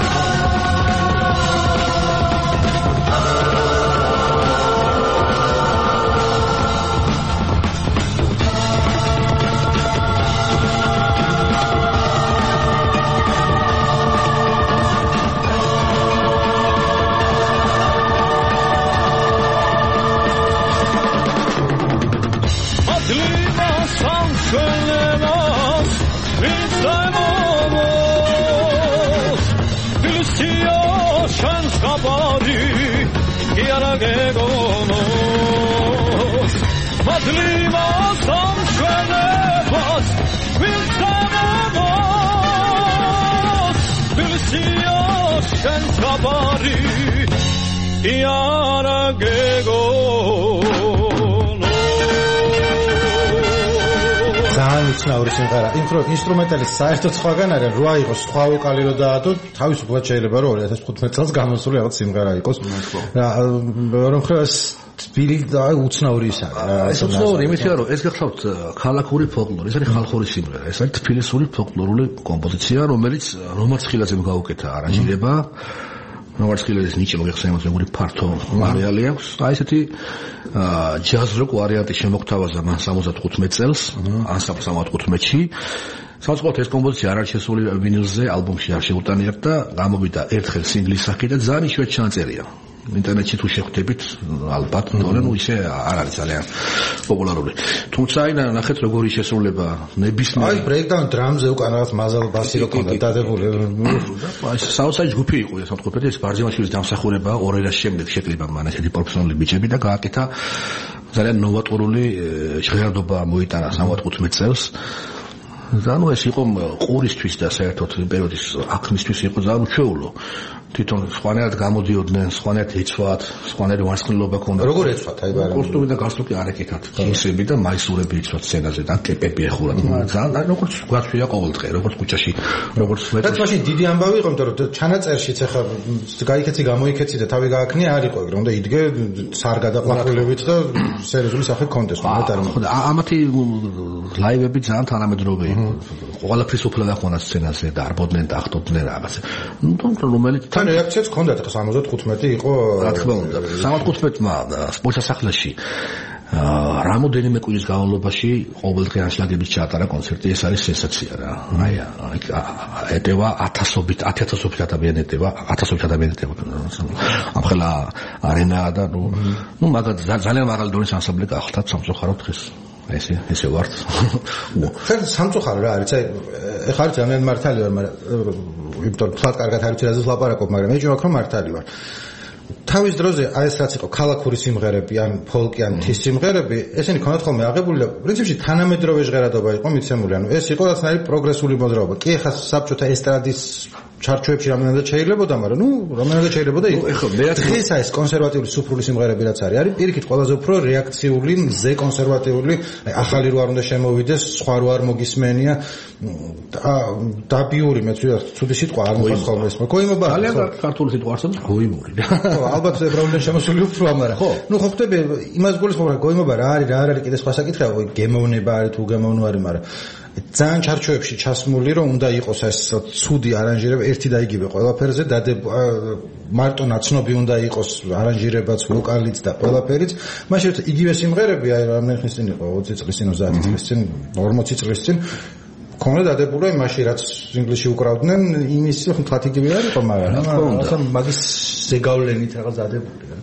უცნაური სიმღერა. ინსტრუმენტალის საერთოდ სხვაგან არის, რა იყოს სხვა ვოკალი რო დაადო, თავისუფლად შეიძლება რომ 2015 წელს გამოსული რაღაც სიმღერა იყოს. რა რომ ხეს თბილი და უცნაური ის არის. ეს უცნაური იმითია რომ ეს გახლავთ ქალაქური ფოლკლორი, ეს არის ხალხური სიმღერა. ეს არის თბილისური ფოლკლორული კომპოზიცია, რომელიც რომარცხილაძემ გაუკეთა არანჟირება. რომარცხილაძის ნიჭი მოგეხსენებათ როგორი ფართო არეალი აქვს. აი ესეთი ჯაზ როკ ვარიანტი შემოგთავაზა მან 75 წელს, ან 75-ში. საწყოთ ეს კომპოზიცია არ არის შესული ვინილზე, ალბომში არ შეუტანიათ და გამოვიდა ერთხელ სინგლის სახით და ძალიან იშვიათ ჩანაწერია. ინტერნეტში თუ შეხვდებით, ალბათ, თორემ ისე არ არის ძალიან პოპულარული. თუმცა აი ნახეთ როგორი შესრულება ნებისმიერ. აი ბრეიკდაუნ დრამზე უკან რაღაც მაზალ ბასი რო ქონდა დადებული. აი საოცარი ჯგუფი იყო ეს თქვენ ეს ბარძიმაშვილის დამსახურება 2 ერას შემდეგ შეკრიბა მან ესეთი პროფესიონალი ბიჭები და გააკეთა ძალიან ნოვატორული ჟღერადობა მოიტანა 75 წელს. და ნუ ეს იყო ყურისთვის და საერთოდ იმ პერიოდის აქმისთვის იყო ძალიან უჩვეულო. თვითონ სხვანაირად გამოდიოდნენ, სხვანაირად იცვათ, სხვანაირი ვარსკვლობა ქონდა. როგორ იცვათ აი ბარემ? კოსტუმი და გასტუკი არ ეკეთათ. ჯინსები და მაისურები იცვათ სცენაზე და კეპები ეხურათ. ძალიან როგორც გვაჩვია ყოველდღე, როგორც ქუჩაში, როგორც მეტროში. რაც მაშინ დიდი ამბავი იყო, იმიტომ რომ ჩანაწერშიც ახლა გაიქეცი გამოიქეცი და თავი გააქნია არ იყო, რომ და იდგე სარგადაყვაყვილებით და სერიოზული სახე კონდეს, მაგრამ ხო და ამათი ლაივები ძალიან თანამედროვე იყო. ყველაფრის უფლა დახვენა სცენაზე და არბოდნენ და ახტობდნენ რაღაცა. რომელიც თან რეაქციაც ჰქონდათ, ახლა 75 იყო. რა თქმა უნდა, 75-მა სპორტსასახლეში რამოდენიმე კვირის განმავლობაში ყოველდღე ანშლაგებით ჩაატარა კონცერტი, ეს არის სენსაცია რა. აი ეტევა 1000-ობით ადამიანი ეტევა, 1000-ობით ადამიანი ეტევა. ამხელა არენა და ნუ მაგალ ძალიან მაღალი დონის ანსამბლი გახდათ სამწუხაროდ დღეს. ესე ვართ. ხერ სამწუხარო რა არის, აი ეხლა არის ძალიან მართალი ვარ, მაგრამ იმიტომ თქვა კარგად არის რაზეც ლაპარაკობ, მაგრამ მე ჯობ რომ მართალი ვარ. თავის დროზე აი ეს რაც იყო ქალაქური სიმღერები ან ფოლკი ან თის სიმღერები, ესენი ქონდათ ხოლმე აღებული და პრინციპში თანამედროვე ჟღერადობა იყო მიცემული, ანუ ეს იყო რაღაცნაირი პროგრესული მოძრაობა. კი ახლა საბჭოთა ესტრადის ჩარჩოებში რამდენადაც შეიძლებოდა, მაგრამ ნუ რამდენადაც შეიძლებოდა იყო. დღეს აი ეს კონსერვატიული სუფრული სიმღერები რაც არის პირიქით ყველაზე უფრო რეაქციული, მზე კონსერვატიული, აი ახალი რო არ უნდა შემოვიდეს, სხვა რო არ მოგისმენია. დაბიური მე ცუდი სიტყვა არ მოხდა ხოლმე ეს. გოიმობა ძალიან ქართული სიტყვა არსებობს გოიმური. ხო, ალბათ ებრაულიდან შემოსული უფრო, მაგრამ ნუ ხო ხტები იმას გულისხმობ, გოიმობა რა არის კიდე სხვა საკითხია, გემოვნება არის თუ გემოვნო არის, მაგრამ ძალიან ჩარჩოებში ჩასმული რომ უნდა იყოს ეს ცუდი არანჟირება ერთი და იგივე ყველაფერზე მარტო ნაცნობი უნდა იყოს არანჟირებაც, ვოკალიც და ყველაფერიც. მაშინ იგივე სიმღერები აი რამდენი ხნის წინ იყო 20 წლის წინ, 30 წლის წინ, 40 წლის წინ ქონდა დადებული მაშინ რაც ინგლისში უკრავდნენ იმის თვათ იგივე არ იყო, მაგრამ ახლა მაგის ზეგავლენით რაღაც დადებული რა.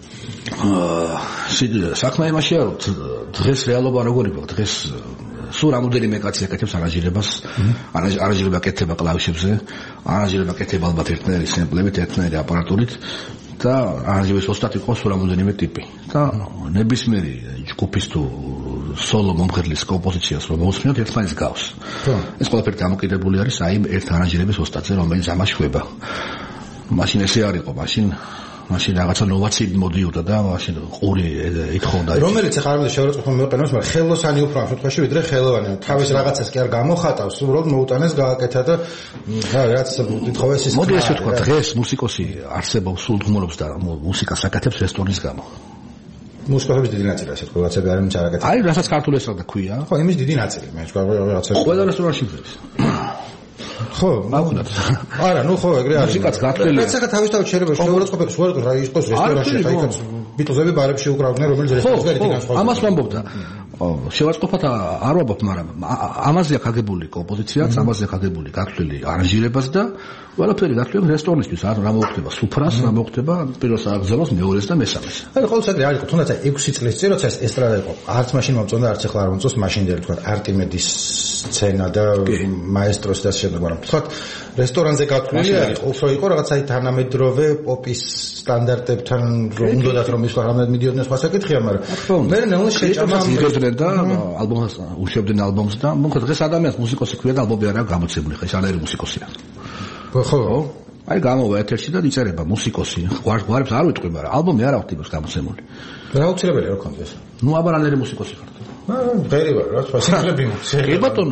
საქმე იმაშია რომ დღეს რეალობა როგორ იყო, დღეს სულ რამოდენიმე კაცი აკეთებს არანჟირებას, არანჟირება კეთება კლავიშებზე, არანჟირება კეთება ალბათ ერთნაირი სემპლებით, ერთნაირი აპარატურით და არანჟირების ოსტატ იყო სულ რამოდენიმე ტიპი. და ნებისმიერი ჯგუფის თუ სოლო მომღერლის კომპოზიციას რომ მოусმინოთ ერთმანეთს გავს. ეს ყველაფერი დამოკიდებული არის აი ერთ არანჟირების ოსტატზე, რომელიც ამას შვება. მაშინ ესე არ იყო, მაშინ რაღაცა ნოვაციები მოდიოდა და მაშინ ყური ეთხოვდა. რომელიც ახლა არ უნდა შევერწყმო მეყენოს, მაგრამ ხელოსანი უფრო ამ შემთხვევაში ვიდრე ხელოვანი. თავის რაღაცას კი არ გამოხატავს, უბრალოდ მოუტანეს გააკეთა და რაც ეთხოვეს ის. მოდი ესე ვთქვა, დღეს მუსიკოსი არსებობს, სულთმულობს და მუსიკას აკეთებს რესტორნის გამო. მუსიკოსების დიდი ნაწილი ასე თქვა, ვაცები არ იმის არ აკეთებს. აი, რასაც ქართულ ესროდა ქვია. ხო, იმის დიდი ნაწილი, მე თქვა რაღაცა. ყველა რესტორანში დღეს. ხო, მაგუნათ. არა, ნუ ხო, ეგრე არის. მუსიკაც გათვლილია. რაც ახლა თავისთავად შეიძლება შევერწყმოთ, შევერწყმოთ რა იყოს რესტორანში, ხაიქაც ბიტლზები ბარებში უკრავდნენ, რომელიც რესტორანში ერთი განსხვავებული. ამას ვამბობდა. შევარწყობთ არ ვამბობ, მაგრამ ამაზეა გაგებული კომპოზიციაც, ამაზეა გაგებული გათვლილი არანჟირებას და ყველაფერი გათვლილი რესტორნისთვის, რა მოხდება სუფრას, რა მოხდება პირველ საგზელოს, მეორეს და მესამეს. აი, ყოველსაგრე არის, თუნდაც 6 წლის წინ, როცა ეს ესტრადა იყო, არც მაშინ მომწონდა, არც ახლა არ მომწონს, მაშინდელი თქვა არტიმედის სცენა და მაესტროს და შემდეგ, მაგრამ თქვა რესტორანზე გათვლილი არის, უფრო იყო რაღაცა თანამედროვე პოპის სტანდარტებთან რომ უნდათ რომ ის რამე მიდიოდნენ სხვა საკითხია, მაგრამ მე ნელა შეჭამა და ალბომს უშვებდნენ ალბომს და მოხდა დღეს ადამიანს მუსიკოსი ქვია და ალბომი არა გამოცემული, ხა ეს არაერი მუსიკოსია. ხო. აი გამოვა ეთერში და იწერება მუსიკოსი. გვარებს არ ვიტყვი, მაგრამ ალბომი არა ვხდიბოს გამოცემული. რა უცებელია რა კონდეს. ნუ აბარანერი მუსიკოსი ხარ. ღერი ვარ, რა თქმა უნდა. კი ბატონო.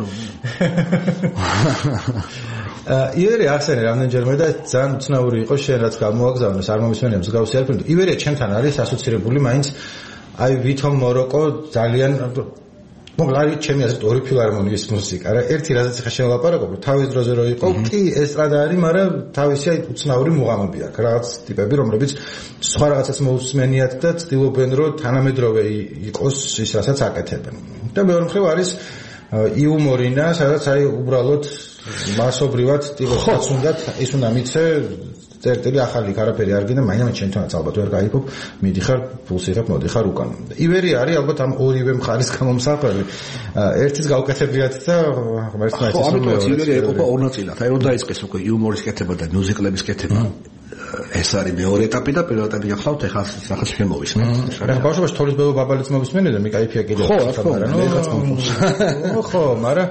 ივერია ახსენე რამდენჯერმე და ძალიან უცნაური იყო შენ რაც გამოაგზავნეს არ მომისმენია მსგავსი არ ფიქრობ. ივერია ჩემთან არის ასოცირებული მაინც აი ვითომ მოროკო ძალიან მოგლარი ჩემი აზრით ორი ფილარმონიის მუსიკა რა ერთი რაზეც ხა შევლაპარაკობ თავის დროზე რო იყო კი ესტრადა არის მაგრამ თავისი აი უცნაური მუღამები აქვს რაღაც ტიპები რომლებიც სხვა რაღაცას მოусმენიათ და ცდილობენ რომ თანამედროვე იყოს ის რასაც აკეთებენ და მეორე მხრივ არის იუმორინა სადაც აი უბრალოდ მასობრივად ტიპოსაც უნდათ ის უნდა მიცე წერტილი ახალი არაფერი არ გინდა მაინც ჩემთანაც ალბათ ვერ გაიფობ მიდიხარ ფულს იღებ მოდიხარ უკან ივერი არის ალბათ ამ ორივე მხარის გამომსახველი ერთის გავკეთებიათ და ღმერთმა ეს ის ივერი ეყოფა ორ ნაწილად აი რომ დაიწყეს უკვე იუმორის კეთება და მიუზიკლების კეთება ეს არის მეორე ეტაპი და პირველ ეტაპი ახსავთ ეხლა სახეს შემოვისმე რა ბავშვობაში თოლის ბებო ბაბალიც მომისმენე და მიკაიფია კიდე ხო ეხაც მომხობს ხო მაგრამ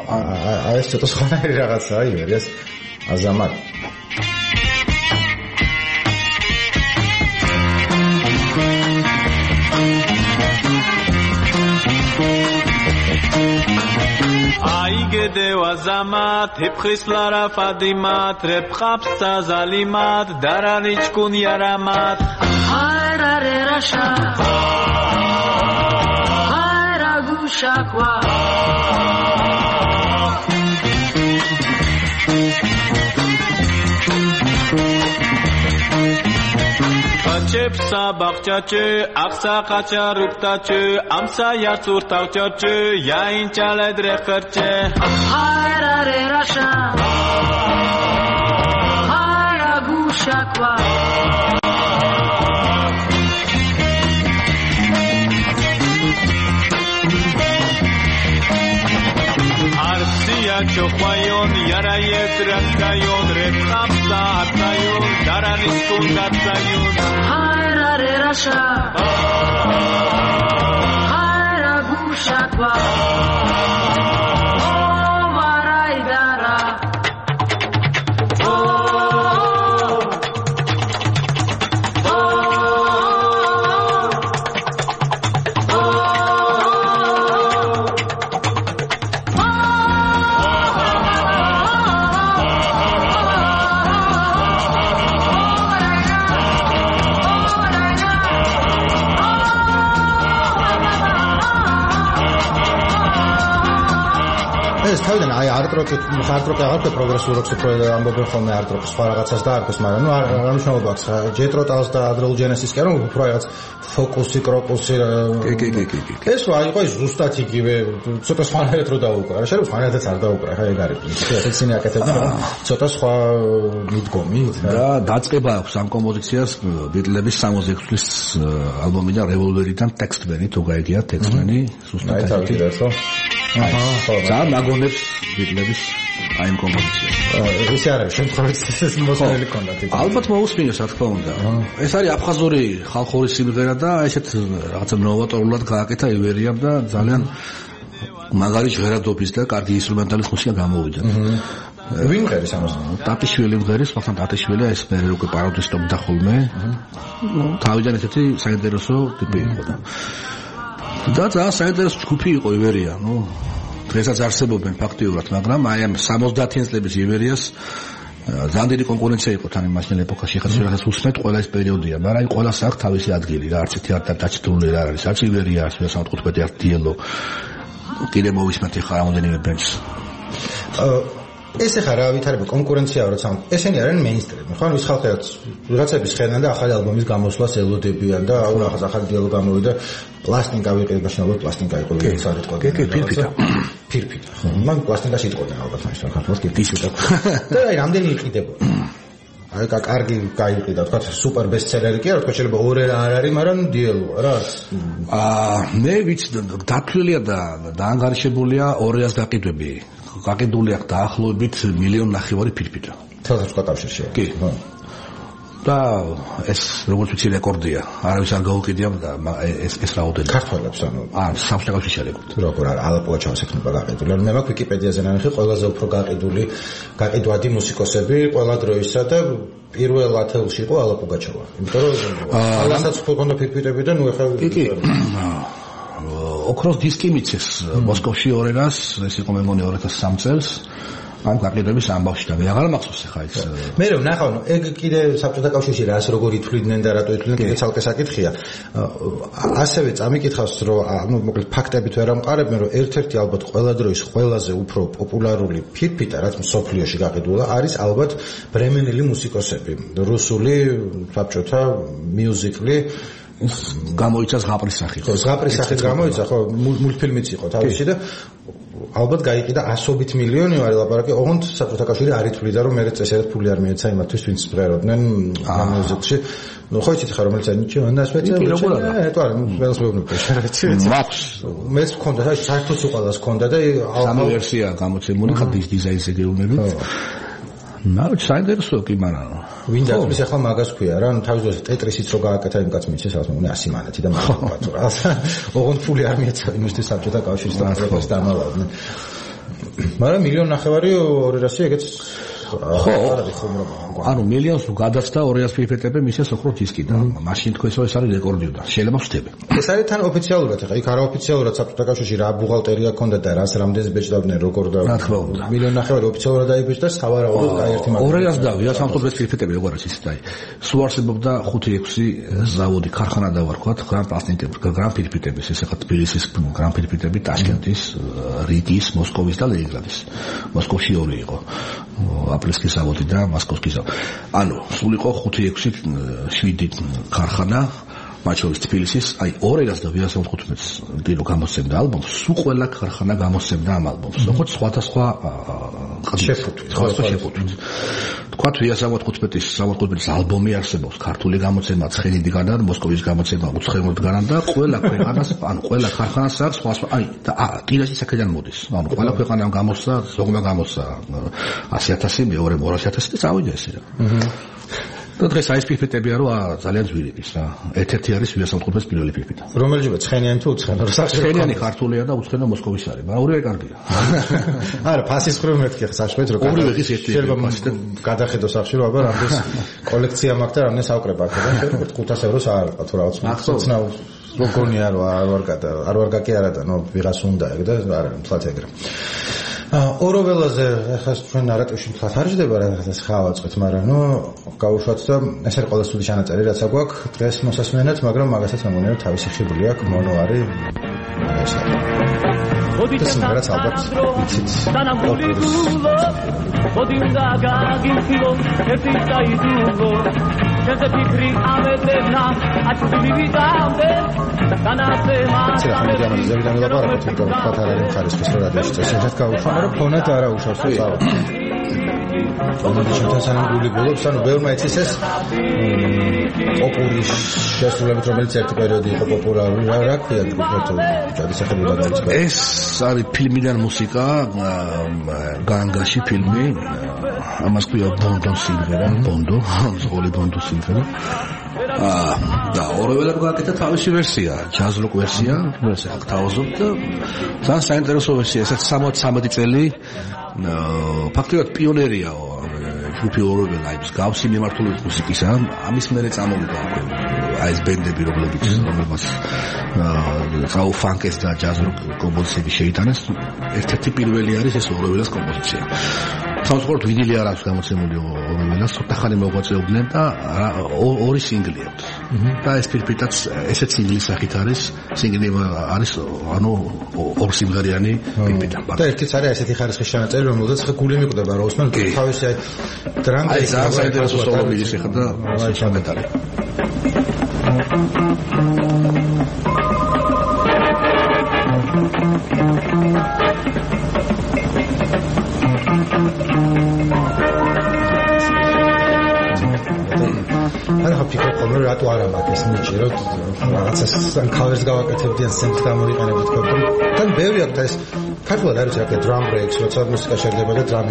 აი ეს ცოტა სხვანაირი რაღაცაა ივერიას აზამად დევაზამათ იფხისლარა ფადიმათ რეფხაფსა ზალიმათ დარანიჩკუნ იარამათ ჰაერარე რაშა ჰაერა გუშაკვა Çepsa bakçaçı, aksa kaça rıktaçı, amsa yatsur tavçaçı, yayın çaledre kırçı. Hayra re raşa, hayra guşakva. Arsiya çoxvayon, yarayet raktayon, repxapsa atayon, daraniskun gatsayon. Hayra re raşa, hayra guşakva. O maraydara, ეს თავიდან აი არტ-როკი აღარ პროგრესულ როკს უფრო ამბობენ ხოლმე არტ-როკს სხვა რაღაცას დაარქვეს, მაგრამ ნუ არ მნიშვნელობა აქვს. ჯეტროტალს და ადრეულ ჯენესის კი არა, უფრო რაღაც ფოკუსი, კროკუსი. კი. ეს რა იყო ზუსტად იგივე, ცოტა სხვანაირად რო დაუკრა. რა შეიძლება სხვანაირადაც არ დაუკრა, ხა ეგ არის პრინციპი. ეს ისინი აკეთებდნენ, მაგრამ ცოტა სხვა მიდგომი. და დაწყება აქვს ამ კომპოზიციას ბიტლების 66 წლის ალბომიდან Revolver-დან ტექსტმენი, თუ გაიგია ტექსტმენი, ზუსტად აი და ნაგონებს ბიტლების აი ამ კომპოზიციას. ესე არის, შემთხვევით ეს მოსმენელი ქონდა. ალბათ მოусმინეს, რა თქმა უნდა. ეს არის აფხაზური ხალხური სიმღერა და ესეთ რაღაცა ნოვატორულად გააკეთა ივერიამ და ძალიან მაგარი ჟღერადობის და კარგი ინსტრუმენტალის მუსიკა გამოვიდა. ვინ მღერის ამას? ტატიშვილი მღერის, მაგრამ ტატიშვილი ეს მე უკვე პაროდისტობდა ხოლმე. თავიდან ესეთი საინტერესო ტიპი იყო და ძალიან საინტერესო ჯგუფი იყო ივერია, დღესაც არსებობენ ფაქტიურად, მაგრამ აი ამ 70-იან წლების ივერიას ძალიან დიდი კონკურენცია იყო თან იმასნელ ეპოქაში, ხაც რაღაც უსმენთ ყველა ეს პერიოდია, მაგრამ აი ყველას აქვს თავისი ადგილი რა, არც ერთი არ დაჩრდილული რა არის, არც ივერია, არც 1915 არც დიელო. კიდე მოვისმენთ ხა რამოდენიმე ბენდს. ეს ახლა რა ვითარება კონკურენცია როცა ესენი არიან მეინსტრიმი ხო ანუ ის ხალხებიც რაღაცების ხედან და ახალი ალბომის გამოსვლას ელოდებიან და აუ რაღაც ახალი დიალოგი გამოვიდა პლასტინკა ვიყიდეთ მაშინ ალბათ პლასტინკა იყო საერთოდ კი ფირფიტა ხო მან პლასტინკაში იტყოდნენ ალბათ მაშინ ხალხს კი დისუტა და აი რამდენი იყიდებოდა აი კარგი გაიყიდა თქვა სუპერ ბესტსელერი კი არა თქვა შეიძლება ორ არ არის მაგრამ დიელოა რა მე ვიცი დათვლილია და დაანგარიშებულია 200 გაყიდვები გაკიდული აქვს დაახლოებით 1.5 მილიონი ფირფიტა. თელსაჩქა კავშირში. კი. და ეს როგორც ვიცი რეკორდია. არავის არ გაუკიდია და ეს რაოდენობა. ქართველებს ანუ სამშაბათში კავშირში რეკორდი. როგორ არა ალაპუაჩავას ექნება გაყიდული. მე მაქვს ვიკიპედიაზე ნახე ყველაზე უფრო გაყიდვადი მუსიკოსები ყველა დროისა და პირველ 10-ში იყო ალაპუგაჩავა. იმიტომ რომ ალასაც ქონდა ფირფიტები და ნუ ახლა კი. ოქროს დისკი მიცეს მოსკოვში 200-ს, ეს იყო მე მგონი 2003 წელს. ამ გაყიდვების ამბავში და მე აღარ მახსოვს ხა ის. მე რომ ნახავ, ეგ კიდე საბჭოთა კავშირში რას როგორ ითვლიდნენ და რატო ითვლიდნენ, კიდე ცალკე საკითხია. ასევე წამიკითხავს, რომ ანუ მოკლედ ფაქტებით ვერ ამყარებენ, რომ ერთ-ერთი ალბათ ყველა დროის ყველაზე უფრო პოპულარული ფირფიტა, რაც მსოფლიოში გაყიდულა, არის ალბათ ბრემენელი მუსიკოსები, რუსული საბჭოთა მიუზიკლი გამოიცა ზღაპრის სახით. ხო, ზღაპრის სახით გამოიცა, ხო, მულტფილმიც იყო თავისი და ალბათ გაიყიდა 100 მილიონი ვარ ლაპარაკი, ოღონდ საბჭოთა კავშირი არ ითვლიდა, რომ მე წესერად ფული არ მიეცა იმათთვის, ვინც მღეროდნენ ამ მუსიკაში. ნუ ხო იცით ხა რომელიც ნიჭი ანდა სპეციალური ეტო არა, ყველას მეუბნები შეერეცი. მაქვს. მეც მქონდა, საერთოდ უყალას მქონდა და სამი ვერსია გამოცემული ხა დიზაინზე გეუბნები. ნუ საინტერესოა კი მაგრამ ვინდა ის ახლა მაგას ქვია რა ანუ თავის დროზე ტეტრისიც რო გააკეთა იმ კაცს მიცეს ასე მგონი 100 მანეთი და მაგათ რა ოღონდ ფული არ მიეცა იმისთვის საბჭოთა კავშირის და დამალავდნენ მაგრამ 1.5 მილიონი ეგეც ხო არ არის ხუმრობა ანუ მილიონს თუ გადაცდა 200 ფიფეტები მისია სოხრო დისკი და მაშინ თქვენ ეს არის რეკორდი და შეიძლება ვშთები. ეს არის თან ოფიციალურად ახლა იქ არაოფიციალურად საბჭოთა კავშირში რა ბუღალტერია ჰქონდა და რას რამდენს ბეჭდავდნენ როგორ და რა თქმა უნდა. მილიონ ნახევარი ოფიციალურად დაიბეჭდა სავარაუდოდ აი ერთი მაგალითად 200 დავია სამწუხაროდ ფიფეტები როგორ არის ისე და სულ არსებობდა 5-6 ზავოდი ქარხანა დავარქვათ გრან ფიფეტების ეს ახლა თბილისის გრან ფიფეტები ტაშკენტის რიგის მოსკოვის და ლენინგრადის მოსკოვში 2 იყო აპრილსკის ზავოდი და მოსკოვსკის ზავოდი ანუ სულ იყო 5-6-7 ქარხანა მათ შორის თბილისის აი 2015-ს დილო გამოსცემდა ალბომს სულ ყველა ქარხანა გამოსცემდა ამ ალბომს როგორც სხვადასხვა შეფუთვით თქვა 2015-ის ალბომი არსებობს ქართული გამოცემა ცხენიდიდან და მოსკოვის გამოცემა უცხოეთიდან და ყველა ქვეყანას ანუ ყველა ქარხანას აქვს სხვა აი და ტირაჟი საკედან მოდის ანუ ყველა ქვეყანამ გამოსცა ზოგმა გამოსცა 100,000 მეორე 200,000 და წავიდა ესე რა და დღეს აი ეს ფიფეტებია რომ ძალიან ძვირიდის რა ერთ-ერთი არის 2015-ის პირველი ფიფეტა რომელჯერა ცხენიანი თუ უცხენო ცხენიანი ქართულია და უცხენო მოსკოვის არის მაგრამ ორივე კარგია არა ფასის ხრო მეთქი ხა საშვეთ რო ორივე ის ერთია გადახედო სახში რომ აბა რამდენს კოლექცია მაქვს და რამდენს ავკრება აქედან 500 ევროს არ ყავ თუ რაღაც ცნაუ როგორია რომ არ ვარ გაკი არა და ნო ვიღას უნდა ეგ და არა მთლაც ეგრე ოროველაზე ახლა ჩვენ ნარატივში მთლად არ ჯდება რაღაცას ხავაწყეთ მაგრამ ნუ გავუშვათ და ეს არის ყველა სტუდიის ჩანაწერი რაც აქვს დღეს მოსასმენად მაგრამ მაგასაც მეგონია რომ თავისი ხიბლი აქვს მონო არის ეს არის რაც ალბათ ვიცით მოდი უნდა გაგიმხილო ერთი საიდუმლო შეზე ფიქრი ამეძებნა აწვილი ვიდამდე განაცემა ზევიდან ლაპარაკობთ იმიტომ რომ ფათარელი ხარისხის რადიოში წესით გავუშვა მაგრამ ფონად არა უშავს თუ წავა ჩვენ სანამ გული ბოლობს ანუ ბევრმა იცის ეს ოპურის შესრულებით რომელიც ერთი პერიოდი იყო პოპულარული რა ქვია ჯადის სახელობა დაიწყო ეს არის ფილმიდან მუსიკა განგაში ფილმი ამას ქვია ბონდო სიმღერა ბონდო ზღოლი ბონდო სიმღერა და ორველად გაკეთა თავისი ვერსია ჯაზ-როკ ვერსია ეს აქ თავაზობთ და ძალიან საინტერესო ვერსია ესაც 63 წელი ფაქტობრივად პიონერია ჯგუფი ორველა ის გავსი მიმართულებით მუსიკისა ამის მერე წამოვიდა აი ეს ბენდები რომლებიც რაუ ფანკეს და ჯაზ-როკ კომპოზიციები შეიტანეს ერთ-ერთი პირველი არის ეს ორველას კომპოზიცია თავისუფლად ვინილი არ აქვს გამოცემული ორველას ცოტა ხანი მოღვაწეობდნენ და ორი სინგლი აქვს და ეს ფიფეტაც ესეც სინგლის სახით არის სინგლი არის ანუ ორ სიმღერიანი ფიფეტა და ერთიც არის ესეთი ხარისხის ჩანაწერი რომელზეც ხე გული მიკვდება რა უსმენ თავისი აი დრამი აი ძალიან საინტერესო სოლოები ის ხა და ჩამეტარი არა ფიქრობ ხოლმე რატო არა მაგას მიჭიროთ რაღაცას კავერს გავაკეთებდიან სემპლს გამოიყენებთ ხოლმე თან ბევრი აქვს ეს ქართულად არის რა drum breaks როცა მუსიკა შეგდება და დრამი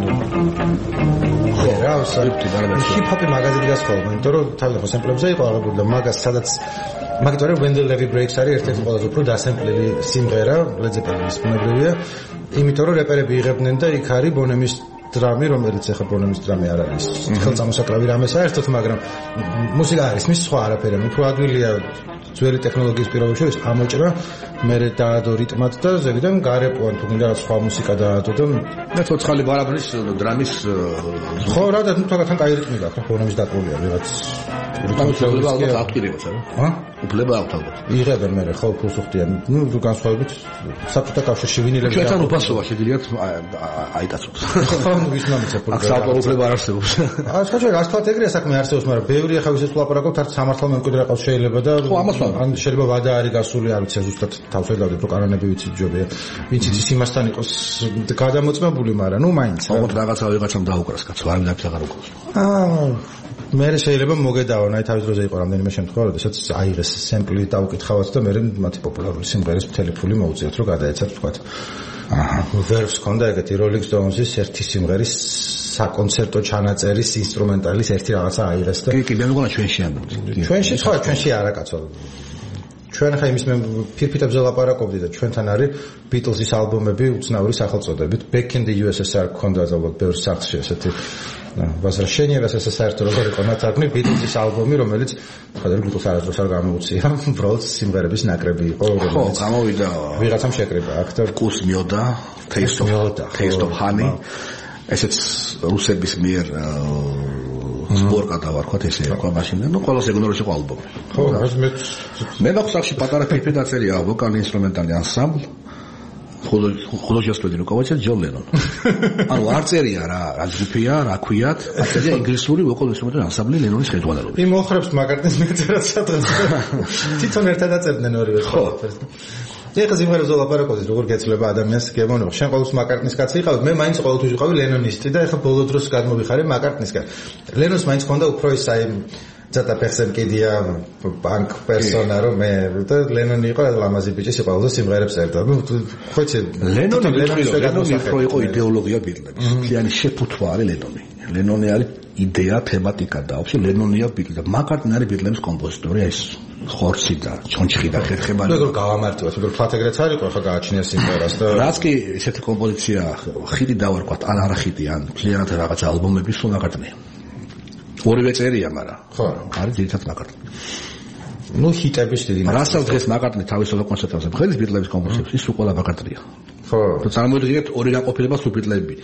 ხერა უსალიფტი და ჰიპ-ჰოპი მაგაზინი გასხოვა იმიტომ რომ თავისუფალ სემპლებზე იყო აღებული და მაგას სადაც მაგით ვარ Wendell Levy Breaks არის ერთ-ერთი ყველაზე უფრო დასემპლელი სიმღერა Led Zeppelin-ის ბუნებრივია იმიტომ რომ რეპერები იღებდნენ და იქ არის ბონემის დრამი რომელიც ახლა ბონემის დრამი არ არის ხელწამოსაკრავი რამე საერთოდ მაგრამ მუსიკა არის მის სხვა არაფერი უფრო ადვილია ძველი ტექნოლოგიის პირობებში ამოჭრა მე დაადო რიტმად და ზეგიდან გარეპოვან თუ გინდა სხვა მუსიკა დაადო და ცოცხალი ბარაბანის დრამის ხო რა და თქვენ კაი რიტმი გაქვს რა ბონემის დაკრულია ვიღაც უბრალოდ ალბათ აქტივებს რა უფლება აქვს ალბათ იღებენ მე ხო ფულს უხდიან ნუ განსხვავებით საბჭოთა კავშირში ვინილები ჩვენთან უფასოა შეგიძლიათ აიტაცოთ ხო ვისმამიცა აქ უფლება არ არსებობს საერთოდ ასფალტ ეგრეა საქმე არსებობს მაგრამ ბევრი ახლა ვისაც ვლაპარაკობთ არც სამართალ მემკვიდრე ყავს შეიძლება და ხო ამას ან შეიძლება ვადა არის გასული არ ვიცი ზუსტად თავს ვედავდით რომ კანონები ვიცით ჯობია ვიცით ის იმასთან იყოს გადამოწმებული მაგრამ ნუ მაინც ოღონდ რაღაცა ვიღაცამ დაუკრას კაცო არ მინდა აღარ უკროს მე შეიძლება მოგედავან აი თავის დროზე იყო რამდენიმე შემთხვევა როდესაც აიღეს სემპლი დაუკითხავთ და მე მათი პოპულარული სიმღერის მთელი ფული მოუწიოთ რომ გადაეცათ თქვათ ვერს კონდა ეგეთი Rolling Stones-ის ერთი სიმღერის საკონცერტო ჩანაწერის ინსტრუმენტალის ერთი რაღაცა აიღეს და კი მე მგონა ჩვენში ამბობთ ჩვენში სხვა ჩვენში არა კაცო ჩვენ ახლა იმის ფირფიტებზე ლაპარაკობდი და ჩვენთან არის Beatles-ის ალბომები უცნაური სახელწოდებით. Back in the USSR ქონდა ალბათ ბევრ სახში ესეთი Возвращение в СССР როგორ იყო ნათარგმნი Beatles-ის ალბომი, რომელიც ხადარი Beatles არასდროს არ გამოუწია, უბრალოდ სიმღერების ნაკრები იყო, რომელიც გამოვიდა ვიღაცამ შეკრიბა აქტორ კუს მიოდა Taste of Honey. ესეც რუსების მიერ სპორტა დავარქვათ ესე იყო მაშინ. ნუ ყველას ეგონორში იყო ალბომი. ხო, მე მაქვს პატარა ფიფი დაწერია ვოკალი ინსტრუმენტალი ანსამბლ. ხუდოჯოსტვედი რუკავაჩა ჯონ ლენონ. ანუ არ წერია რა ჯგუფია, რა ქვიათ, აწერია ინგლისური ვოკალ ინსტრუმენტალი ანსამბლი ლენონის ხელმძღვანელობით. იმ მოხრებს მაგარტნის მეწერა სადღაც. თვითონ ერთად აწერდნენ ორივე. ხო. ეხლა სიმღერებზე ლაპარაკობთ, როგორ გეცლება ადამიანს გემოვნება. შენ ყოველთვის მაკარტნის კაცი იყავ, მე მაინც ყოველთვის ვიყავი ლენონისტი და ეხლა ბოლო დროს გადმოვიხარე მაკარტნისგან. ლენონს მაინც ჰქონდა უფრო ის აი ზატა პერსონკედია პანკ პერსონა რომ მე და ლენონი იყო ლამაზი ბიჭი სიყვარულზე სიმღერებს წერდა. ხოიცი ლენონი უფრო იყო იდეოლოგია ბიტლების. მთლიანი შეფუთვა არის ლენონი. ლენონი არის იდეა, თემატიკა და вообще ლენონია ბიტლი და მაკარტნი არის ბიტლების კომპოზიტორი ეს ხორცი და ჩონჩხი და ხერხემალი. როგორ გავამართლოთ, როგორ ფათეგრეც არ იყო ხა გააჩნია სიმღერას და რაც კი ესეთი კომპოზიცია ხიდი დავარქვათ ან არა ხიდი ან მთლიანად რაღაც ალბომები სულ მაკარტნია. ორივე წერია, მაგრამ ხო, არის ძირითადად მაკარტნი. ნუ ჰიტების დიდი. რასაც დღეს მაკარტნი თავის სოლო კონცერტებზე მხედის ბიტლების კომპოზიციებს, ის უყოლა მაკარტნია. ხო. და წარმოიდგინეთ ორი გაყოფილება სულ ბიტლების.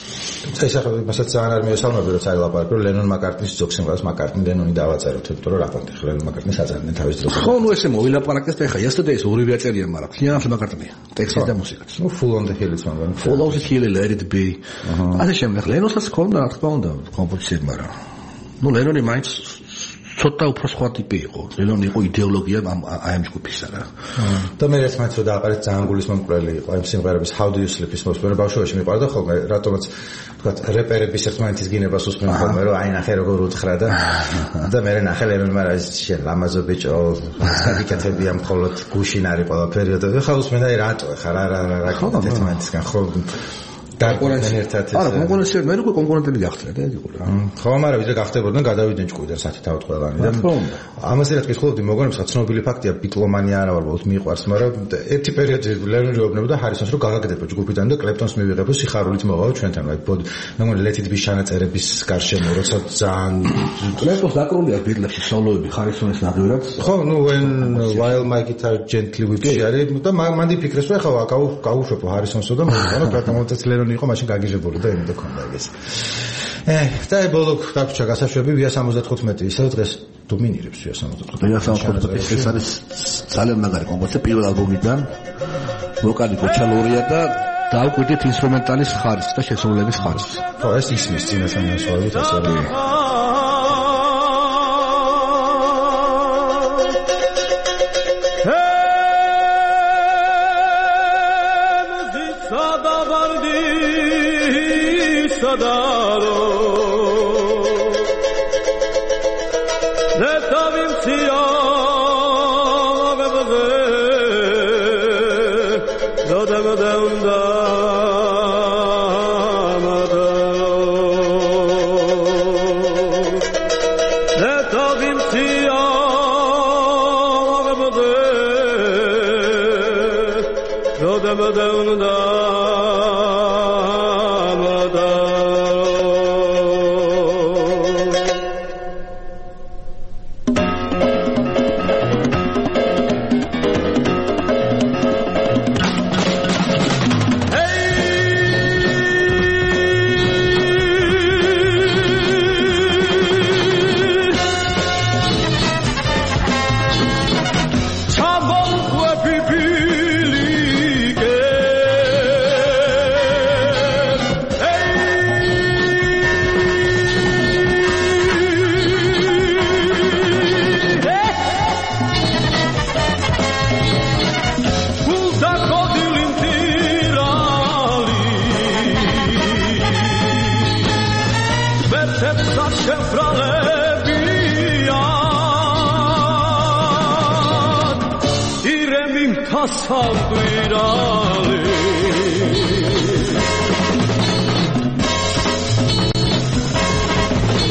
ეს ახლა მასაც ძალიან არ მიესალმები, რომ წაი ლაპარაკი, რომ ლენონ მაკარტნის ზოგ სიმღერას მაკარტნი ლენონი დავაწეროთ, იმიტომ რომ რა პონტი ლენონ მაკარტნის აწერდნენ თავის დროს. ხო, ნუ ესე მოვილაპარაკეს და ეხა Yesterdays ორივე აწერია, მაგრამ მთლიანად მაკარტნია. ტექსტი და მუსიკაც. ნუ Full on the Hill-იც მაგრამ. Full on the Hill, Let It Be. ასე შემდეგ. ლენონსაც ჰქონდა, რა თქმა უნდა, კომპოზიციები, მაგრამ ნუ ლენონი მაინც ცოტა უფრო სხვა ტიპი იყო. ლენონი იყო იდეოლოგია ამ ჯგუფისა რა. და მე რაც მაინც რომ დააყარეთ ძალიან გულისმომკვლელი იყო ამ სიმღერების How Do You Sleep-ის მოსმენა ბავშვობაში მიყვარდა ხოლმე, რატომაც თქვა რეპერების ერთმანეთის გინებას უსმენ ხოლმე, რომ აი ნახე როგორ უთხრა და მე ნახე ლენონმა რა შენ ლამაზო ბიჭო, სტატიკეთებია მხოლოდ გუშინ არის ყველაფერი და ხა უსმენ აი რატო ხა რა ერთმანეთისგან ხო კონკურენცია ერთად არა კონკურენცია მე როგორ კონკურენტები გახდნენ და იყო რა ხო მაგრამ ვიდრე გახდებოდნენ გადავიდნენ ჭკუიდან საათი თავად ყველანი და ამაზე რა კითხულობდი მოგონებს რა ცნობილი ფაქტია ბიტლომანია არა ვარ ბოლოს მიყვარს მაგრამ ერთი პერიოდი ლენონი ეუბნებოდა ჰარისონს რომ გაგაგდება ჯგუფიდან და კლეპტონს მივიღებო სიხარულით მოვაო ჩვენთან აი მოგონი Let It Be შანაწერების გარშემო როცა ძალიან კლეპტონს დაკრულია ბიტლებში სოლოები ჰარისონის ნახევრად ხო ნუ when while my guitar gently weeps არის და მანდი ფიქრეს რომ ახლა გაუშვებო ჰარისონსო და მოგონო პრატამოთაც ლენონი იყო მაშინ გაგიჟებული და იმედა ქონდა ეგეს. და ბოლო გაგვჭა გასაშვები ვია 75 ისევ დღეს დომინირებს ვია 75. ვია 75 ეს არის ძალიან მაგარი კომპოზიცია პირველ ალბომიდან ვოკალი გოჩალურია და დავკვირდით ინსტრუმენტალის ხარისხს და შესრულების ხარისხს. ხო ეს ისმის წინასთან მოსვავით ასე არის.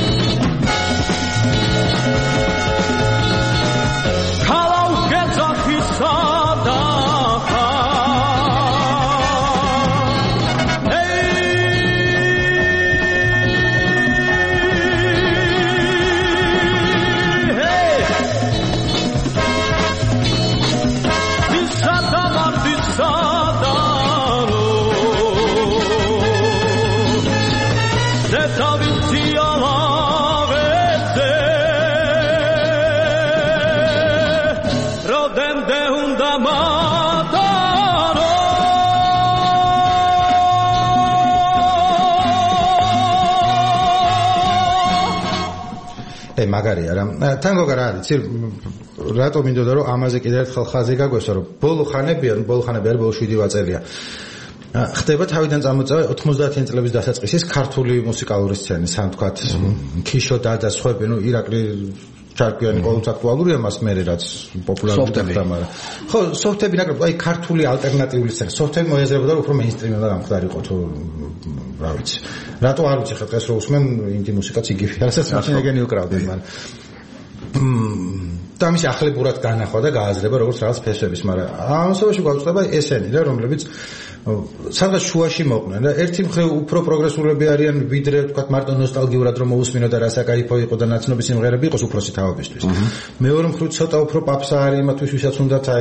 Kala ukeca მაგარია რა. თან გოგა რა არის, რატო მინდოდა რომ ამაზე კიდევ ერთხელ ხაზი გაგვესვა რომ ბოლო ხანები არის, ბოლო 7-8 წელია. ხდება თავიდან წამოწევა 90-იან წლების დასაწყისის ქართული მუსიკალური სცენის, ან თქვათ ქიშო და სხვები, ირაკლი ჩარკვიანი ყოველთვის აქტუალურია მას მერე რაც პოპულარული ხდება, მაგრამ ხო, სოფტები ნაკრები, აი ქართული ალტერნატიული სცენა. სოფტები მოიაზრებოდა რომ უფრო მეინსტრიმი უნდა გამხდარიყო თუ რა ვიცი. რატო არ ვიცი ხა დღეს რო უსმენ ინდი მუსიკაც იგივე, რასაც მაშინაგენი უკრავდნენ, მაგრამ და ამის ახლებურად განახვა და გააზრება როგორც რაღაც ფესვების, მაგრამ ამასობაში გვაუწყდება ესენი რა, რომლებიც სადღაც შუაში მოყვნენ და ერთი მხრივ უფრო პროგრესულები არიან ვიდრე თქვათ მარტო ნოსტალგიურად რომ მოусმინო და რა საკაიფო იყო და ნაცნობი სიმღერები იყოს უფროსი თავებისთვის. მეორე მხრივ ცოტა უფრო პაპსა არის იმათვის ვისაც უნდათ აი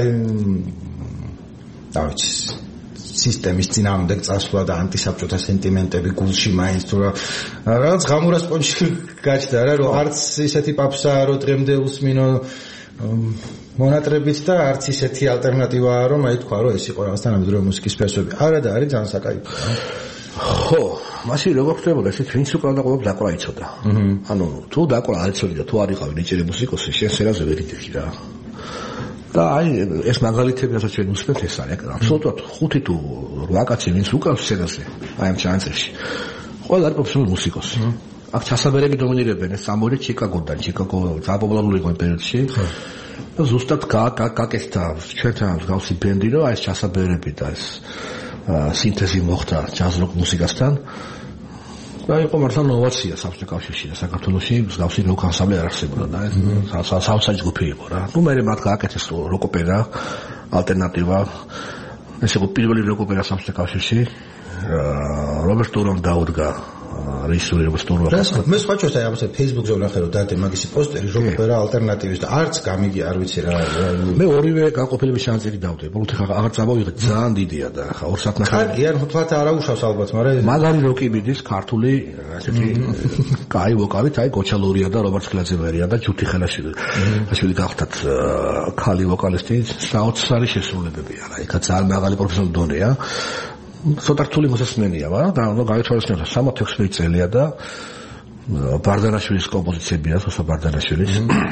დავიცი სისტემის წინააღმდეგ წასვლა და ანტისაბჭოთა სენტიმენტები გულში მაინც თუ რაღაც ღამურას პონჩი გაჩნდა რა რომ არც ისეთი პაპსაა რომ დღემდე უსმინო მონატრებით და არც ისეთი ალტერნატივაა რომ აი თქვა რომ ეს იყო რაღაც თანამედროვე მუსიკის ფესვები. არა და არის ძალიან საკაიფო. ხო, მაშინ როგორ ხდებოდა ეს ვინც უკრავდა და ყოველთვის დაკვრა იცოდა. ანუ თუ დაკვრა არ იცოდი და თუ არ იყავი ნიჭიერი მუსიკოსი, შენ სერაზე ვერ იდექი რა. და აი ეს მაგალითები რასაც ჩვენ უსმენთ ეს არის აბსოლუტურად 5 თუ 8 კაცი ვინც უკრავს სცენაზე აი ამ ჩანწერში ყველა არის პროფესიონალი მუსიკოსი აქ ჩასაბერები დომინირებენ ეს ამორი ჩიკაგოდან ჩიკაგო ზაპოპულარული იყო იმ პერიოდში და ზუსტად გაკეთდა ჩვენთან მსგავსი ბენდი რომ აი ეს ჩასაბერები და ეს სინთეზი მოხდა ჯაზ როკ მუსიკასთან და იყო მართლა ნოვაცია საბჭოთა კავშირში და საქართველოში მსგავსი როკ ანსამბლი არ არსებობდა და ეს საოცარი ჯგუფი იყო რა. ნუ მე მათ გააკეთეს როკ ოპერა ალტერნატივა ეს იყო პირველი როკ ოპერა საბჭოთა კავშირში რობერტ ტურომ დაუდგა რეჟისორი რობერტ ტურომ. მე სხვა ჩვენს აი ამასე Facebook-ზე ვნახე რომ დადე მაგისი პოსტერი როკ ოპერა ალტერნატივის და არც გამიგი არ ვიცი რა. მე ორივე განყოფილების შანსი დავდე. ბოლოთ ხა აღარ წამოვიღე ძალიან დიდია და ხა 2 საათნახევარი. კარგია, თქვათ არა უშავს ალბათ, მაგრამ მაგარი როკი მიდის ქართული ასეთი კაი ვოკალით, აი გოჩალურია და რობერტ ხლაძემერია და ჯუთი ხელაშვილი. ხაშვილი გახდათ ქალი ვოკალისტი, საოცარი შესრულებებია რა. იქა ძალიან მაღალი პროფესიონალური დონეა. ცოტა რთული მოსასმენია, მაგრამ და უნდა გაითვალისწინოთ 66 წელია და ბარდანაშვილის კომპოზიციებია, თოსა ბარდანაშვილის.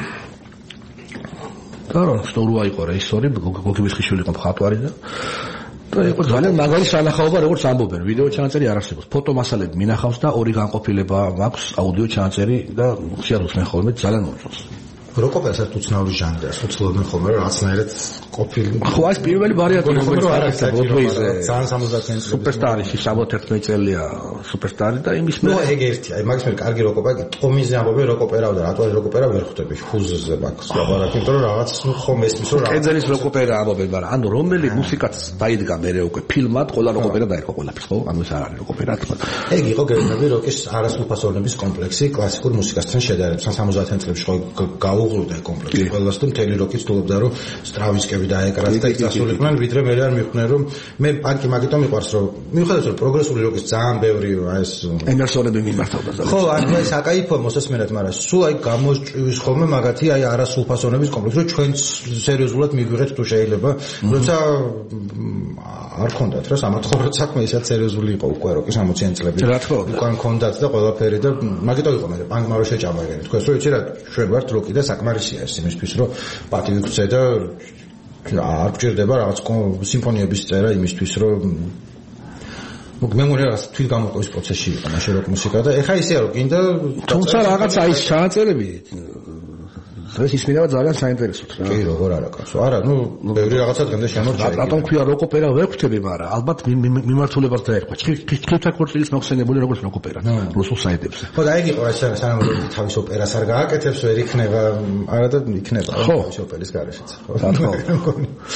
და რა სტორუა იყო რეჟისორი, გოგიბისხიშვილი იყო მხატვარი და იყო ძალიან მაგარი სანახაობა, როგორც ამბობენ, ვიდეო ჩანაწერი არ არსებობს, ფოტო მასალები მინახავს და ორი განყოფილება მაქვს, აუდიო ჩანაწერი და ხშირად უსმენ ხოლმე ძალიან მოწონს. როკ ოპერა საერთოდ უცნაური ჟანრია, უცლობენ ხოლმე რომ რაღაცნაირად ყოფილი. ხო, ეს პირველი ვარიანტი რომელიც არის ბროდვეიზე. ძალიან 70-იან წლებში. სუპერსტარი, 71 წელია სუპერსტარი და იმის მე. ნუ ეგ ერთი, აი მაგის მე კარგი როკ ოპერა, ტომიზე ამბობენ როკ ოპერა და რატო როკ ოპერა ვერ ხვდები ხუზზე მაქვს. ლაბორატორია, იმიტომ რომ რაღაც ნუ ხომ ესმის რომ კენძელის როკ ოპერა ამბობენ, მაგრამ ანუ რომელი მუსიკაც დაიდგა მე უკვე ფილმად, ყველა როკ ოპერა დაერქვა ყველაფერს, ხო? ანუ ეს არ არის როკ ოპერა თქო. ეგ იყო გერმანული როკის არასრულფასოვნების კომპლექსი კლასიკურ მუსიკასთან შედარებით 70-იან წლებში ხო გაუღრუდა კომპლექსი ყველას და მთელი როკი ცდილობდა რომ სტრავინსკები დაეკრას და იწასულიყვნენ ვიდრე მე არ მიხვდნენ რომ მე პანკი მაგიტომ მიყვარს რომ მიუხედავად რომ პროგრესული როკის ძალიან ბევრი ეს ემერსონები მიმართავდა ხო ანუ ეს აკაიფო მოსასმენად მაგრამ სულ აი გამოსჭვის ხოლმე მაგათი აი არასრულფასოვნების კომპლექსი რომ ჩვენ სერიოზულად მიგვიღეთ თუ შეიძლება როცა არ ქონდათ რა სამათხოვრო საქმე ისაც სერიოზული იყო უკვე როკის 60-იან წლებში უკან ქონდათ და ყველაფერი და მაგიტომ იყო მე პანკმა რო შეჭამა ეგრე თქვენ რომ იცი რა ჩვენ ვართ როკი და საკმარისია ეს იმისთვის რომ პატივი გვცე და არ გჭირდება რაღაც სიმფონიების წერა იმისთვის რომ მე მგონი რაღაც თვით გამოყენების პროცესში იყო მაშინ როკ მუსიკა და ეხა ისეა რომ კიდე თუმცა რაღაც აი ჩანაწერები დღეს ისმინება ძალიან საინტერესოდ რა. კი, როგორ არა კაცო. არა, ნუ ბევრი რაღაცა დღემდე შემორჩა. რატომ ქვია როკ ოპერა ვერ ხვდები, მაგრამ ალბათ მიმართულებას დაერქვა. ჩქილთა კორწილის მოხსენებული როგორც როკ ოპერა რუსულ საიტებზე. ხო, და ეგ იყო ეს სანამ თავის ოპერას არ გააკეთებს, ვერ იქნება, არა და იქნება თავის ოპერის გარეშეც. ხო.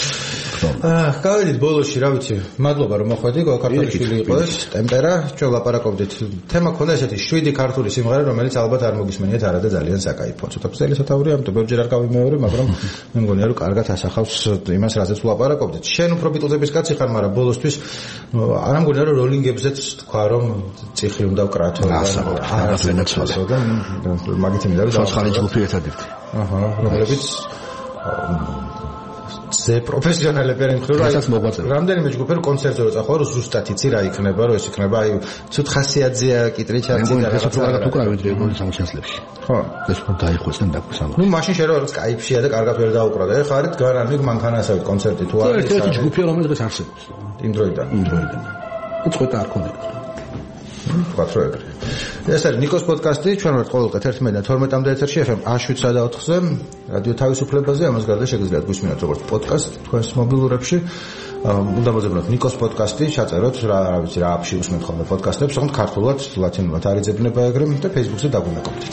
გავედით ბოლოში, რა ვიცი, მადლობა რომ მოხვედი, გოგაკარტაშვილი იყო ეს ტემპერა, ჩვენ ლაპარაკობდით. თემა ქონდა ესეთი 7 ქართული სიმღერა, რომელიც ალბათ არ მოგისმენიათ, არა და ძალიან საკაიფოა. ცოტა ფსელი სათაურია, ამიტომ ბევრჯერ არ გავიმეორე, მაგრამ მე მგონია რომ კარგად ასახავს იმას, რასაც ვლაპარაკობდით. შენ უფრო ბიტლზების კაცი ხარ, მაგრამ ბოლოსთვის არ მგონია რომ როლინგებზეც თქვა რომ ციხე უნდა ვკრათო. არა, ვენაცვალე. მაგით მინდა რომ ცოცხალი ჯგუფი ერთადერთი. რომლებიც ზე პროფესიონალები არ იმხრივ რასაც მოღვაწეობ. რამდენიმე ჯგუფი კონცერტზე რო წახო, რომ ზუსტად იცი რა იქნება, რომ ეს იქნება, აი, ცუდ ხასიათზეა, კიტრიჩაცი და რაღაცა პროგრამა თუ კრავით რეგულარულად სამუშაოებში. ხო, ეს რომ დაიხვეცენ დაგვისამო. ნუ მაშინ შე რომ კაიფშია და კარგად ვერ დაუყრა და ეხლა არის გარანტი მანქანასავით კონცერტი თუ არის. ერთ-ერთი ჯგუფია რომელიც დღეს არსებობს. იმ დროიდან. უწყვეტა არ ქონდა. ვთქვათ რომ ეგრე. ეს არის ნიკოს პოდკასტი, ჩვენ ვართ ყოველდღე 11-12-მდე ეთერში FM 107.4-ზე, რადიო თავისუფლებაზე, ამას გარდა შეგიძლიათ გვისმინოთ როგორც პოდკასტ თქვენს მობილურებში. უნდა მოძებნოთ ნიკოს პოდკასტი, ჩაწეროთ რა ვიცი რა აპში უსმენთ ხოლმე პოდკასტებს, თუმცა ქართულად, ლათინურად არ იძებნება ეგრე და Facebook-ზე დაგვინაკობთ.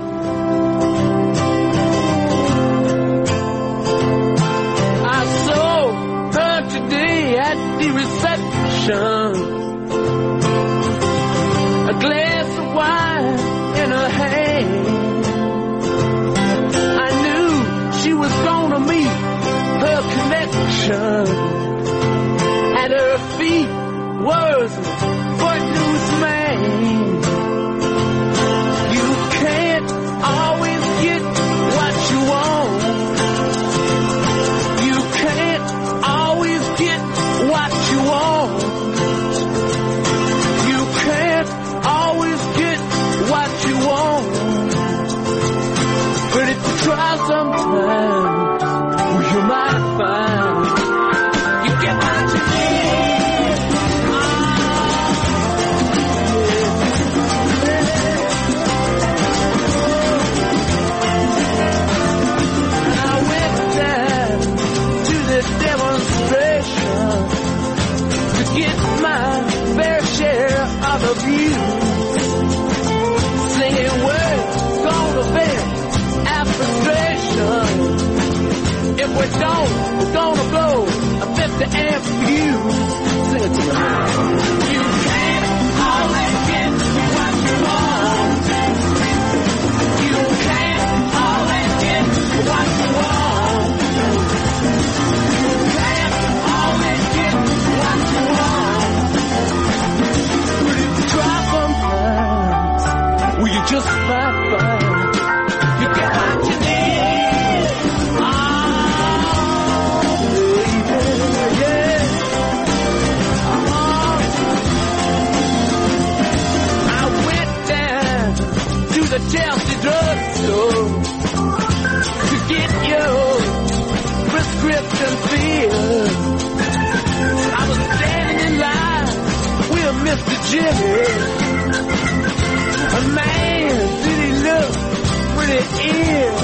I saw her today at the reception. A glass of wine in her hand. I knew she was gonna meet her connection. At her feet was a footloose man. You can't always get what you want. You can't always get what you want. You can't always get what you want. But if you try sometimes, well, you might find you get what you need. I went down to the demonstration to get my fair share of abuse. Singing words gonna vent our frustration. If we don't, we're gonna blow a 50 amp fuse. Sing it to me. You can't always get what you want. You can't always get what you want. You can't always get what you want. But if you try sometimes, well, you just might find you get what you need. I went down to the Chelsea drugstore to get your prescription filled. I was standing in line with Mr. Jimmy. A man, did he look pretty ill?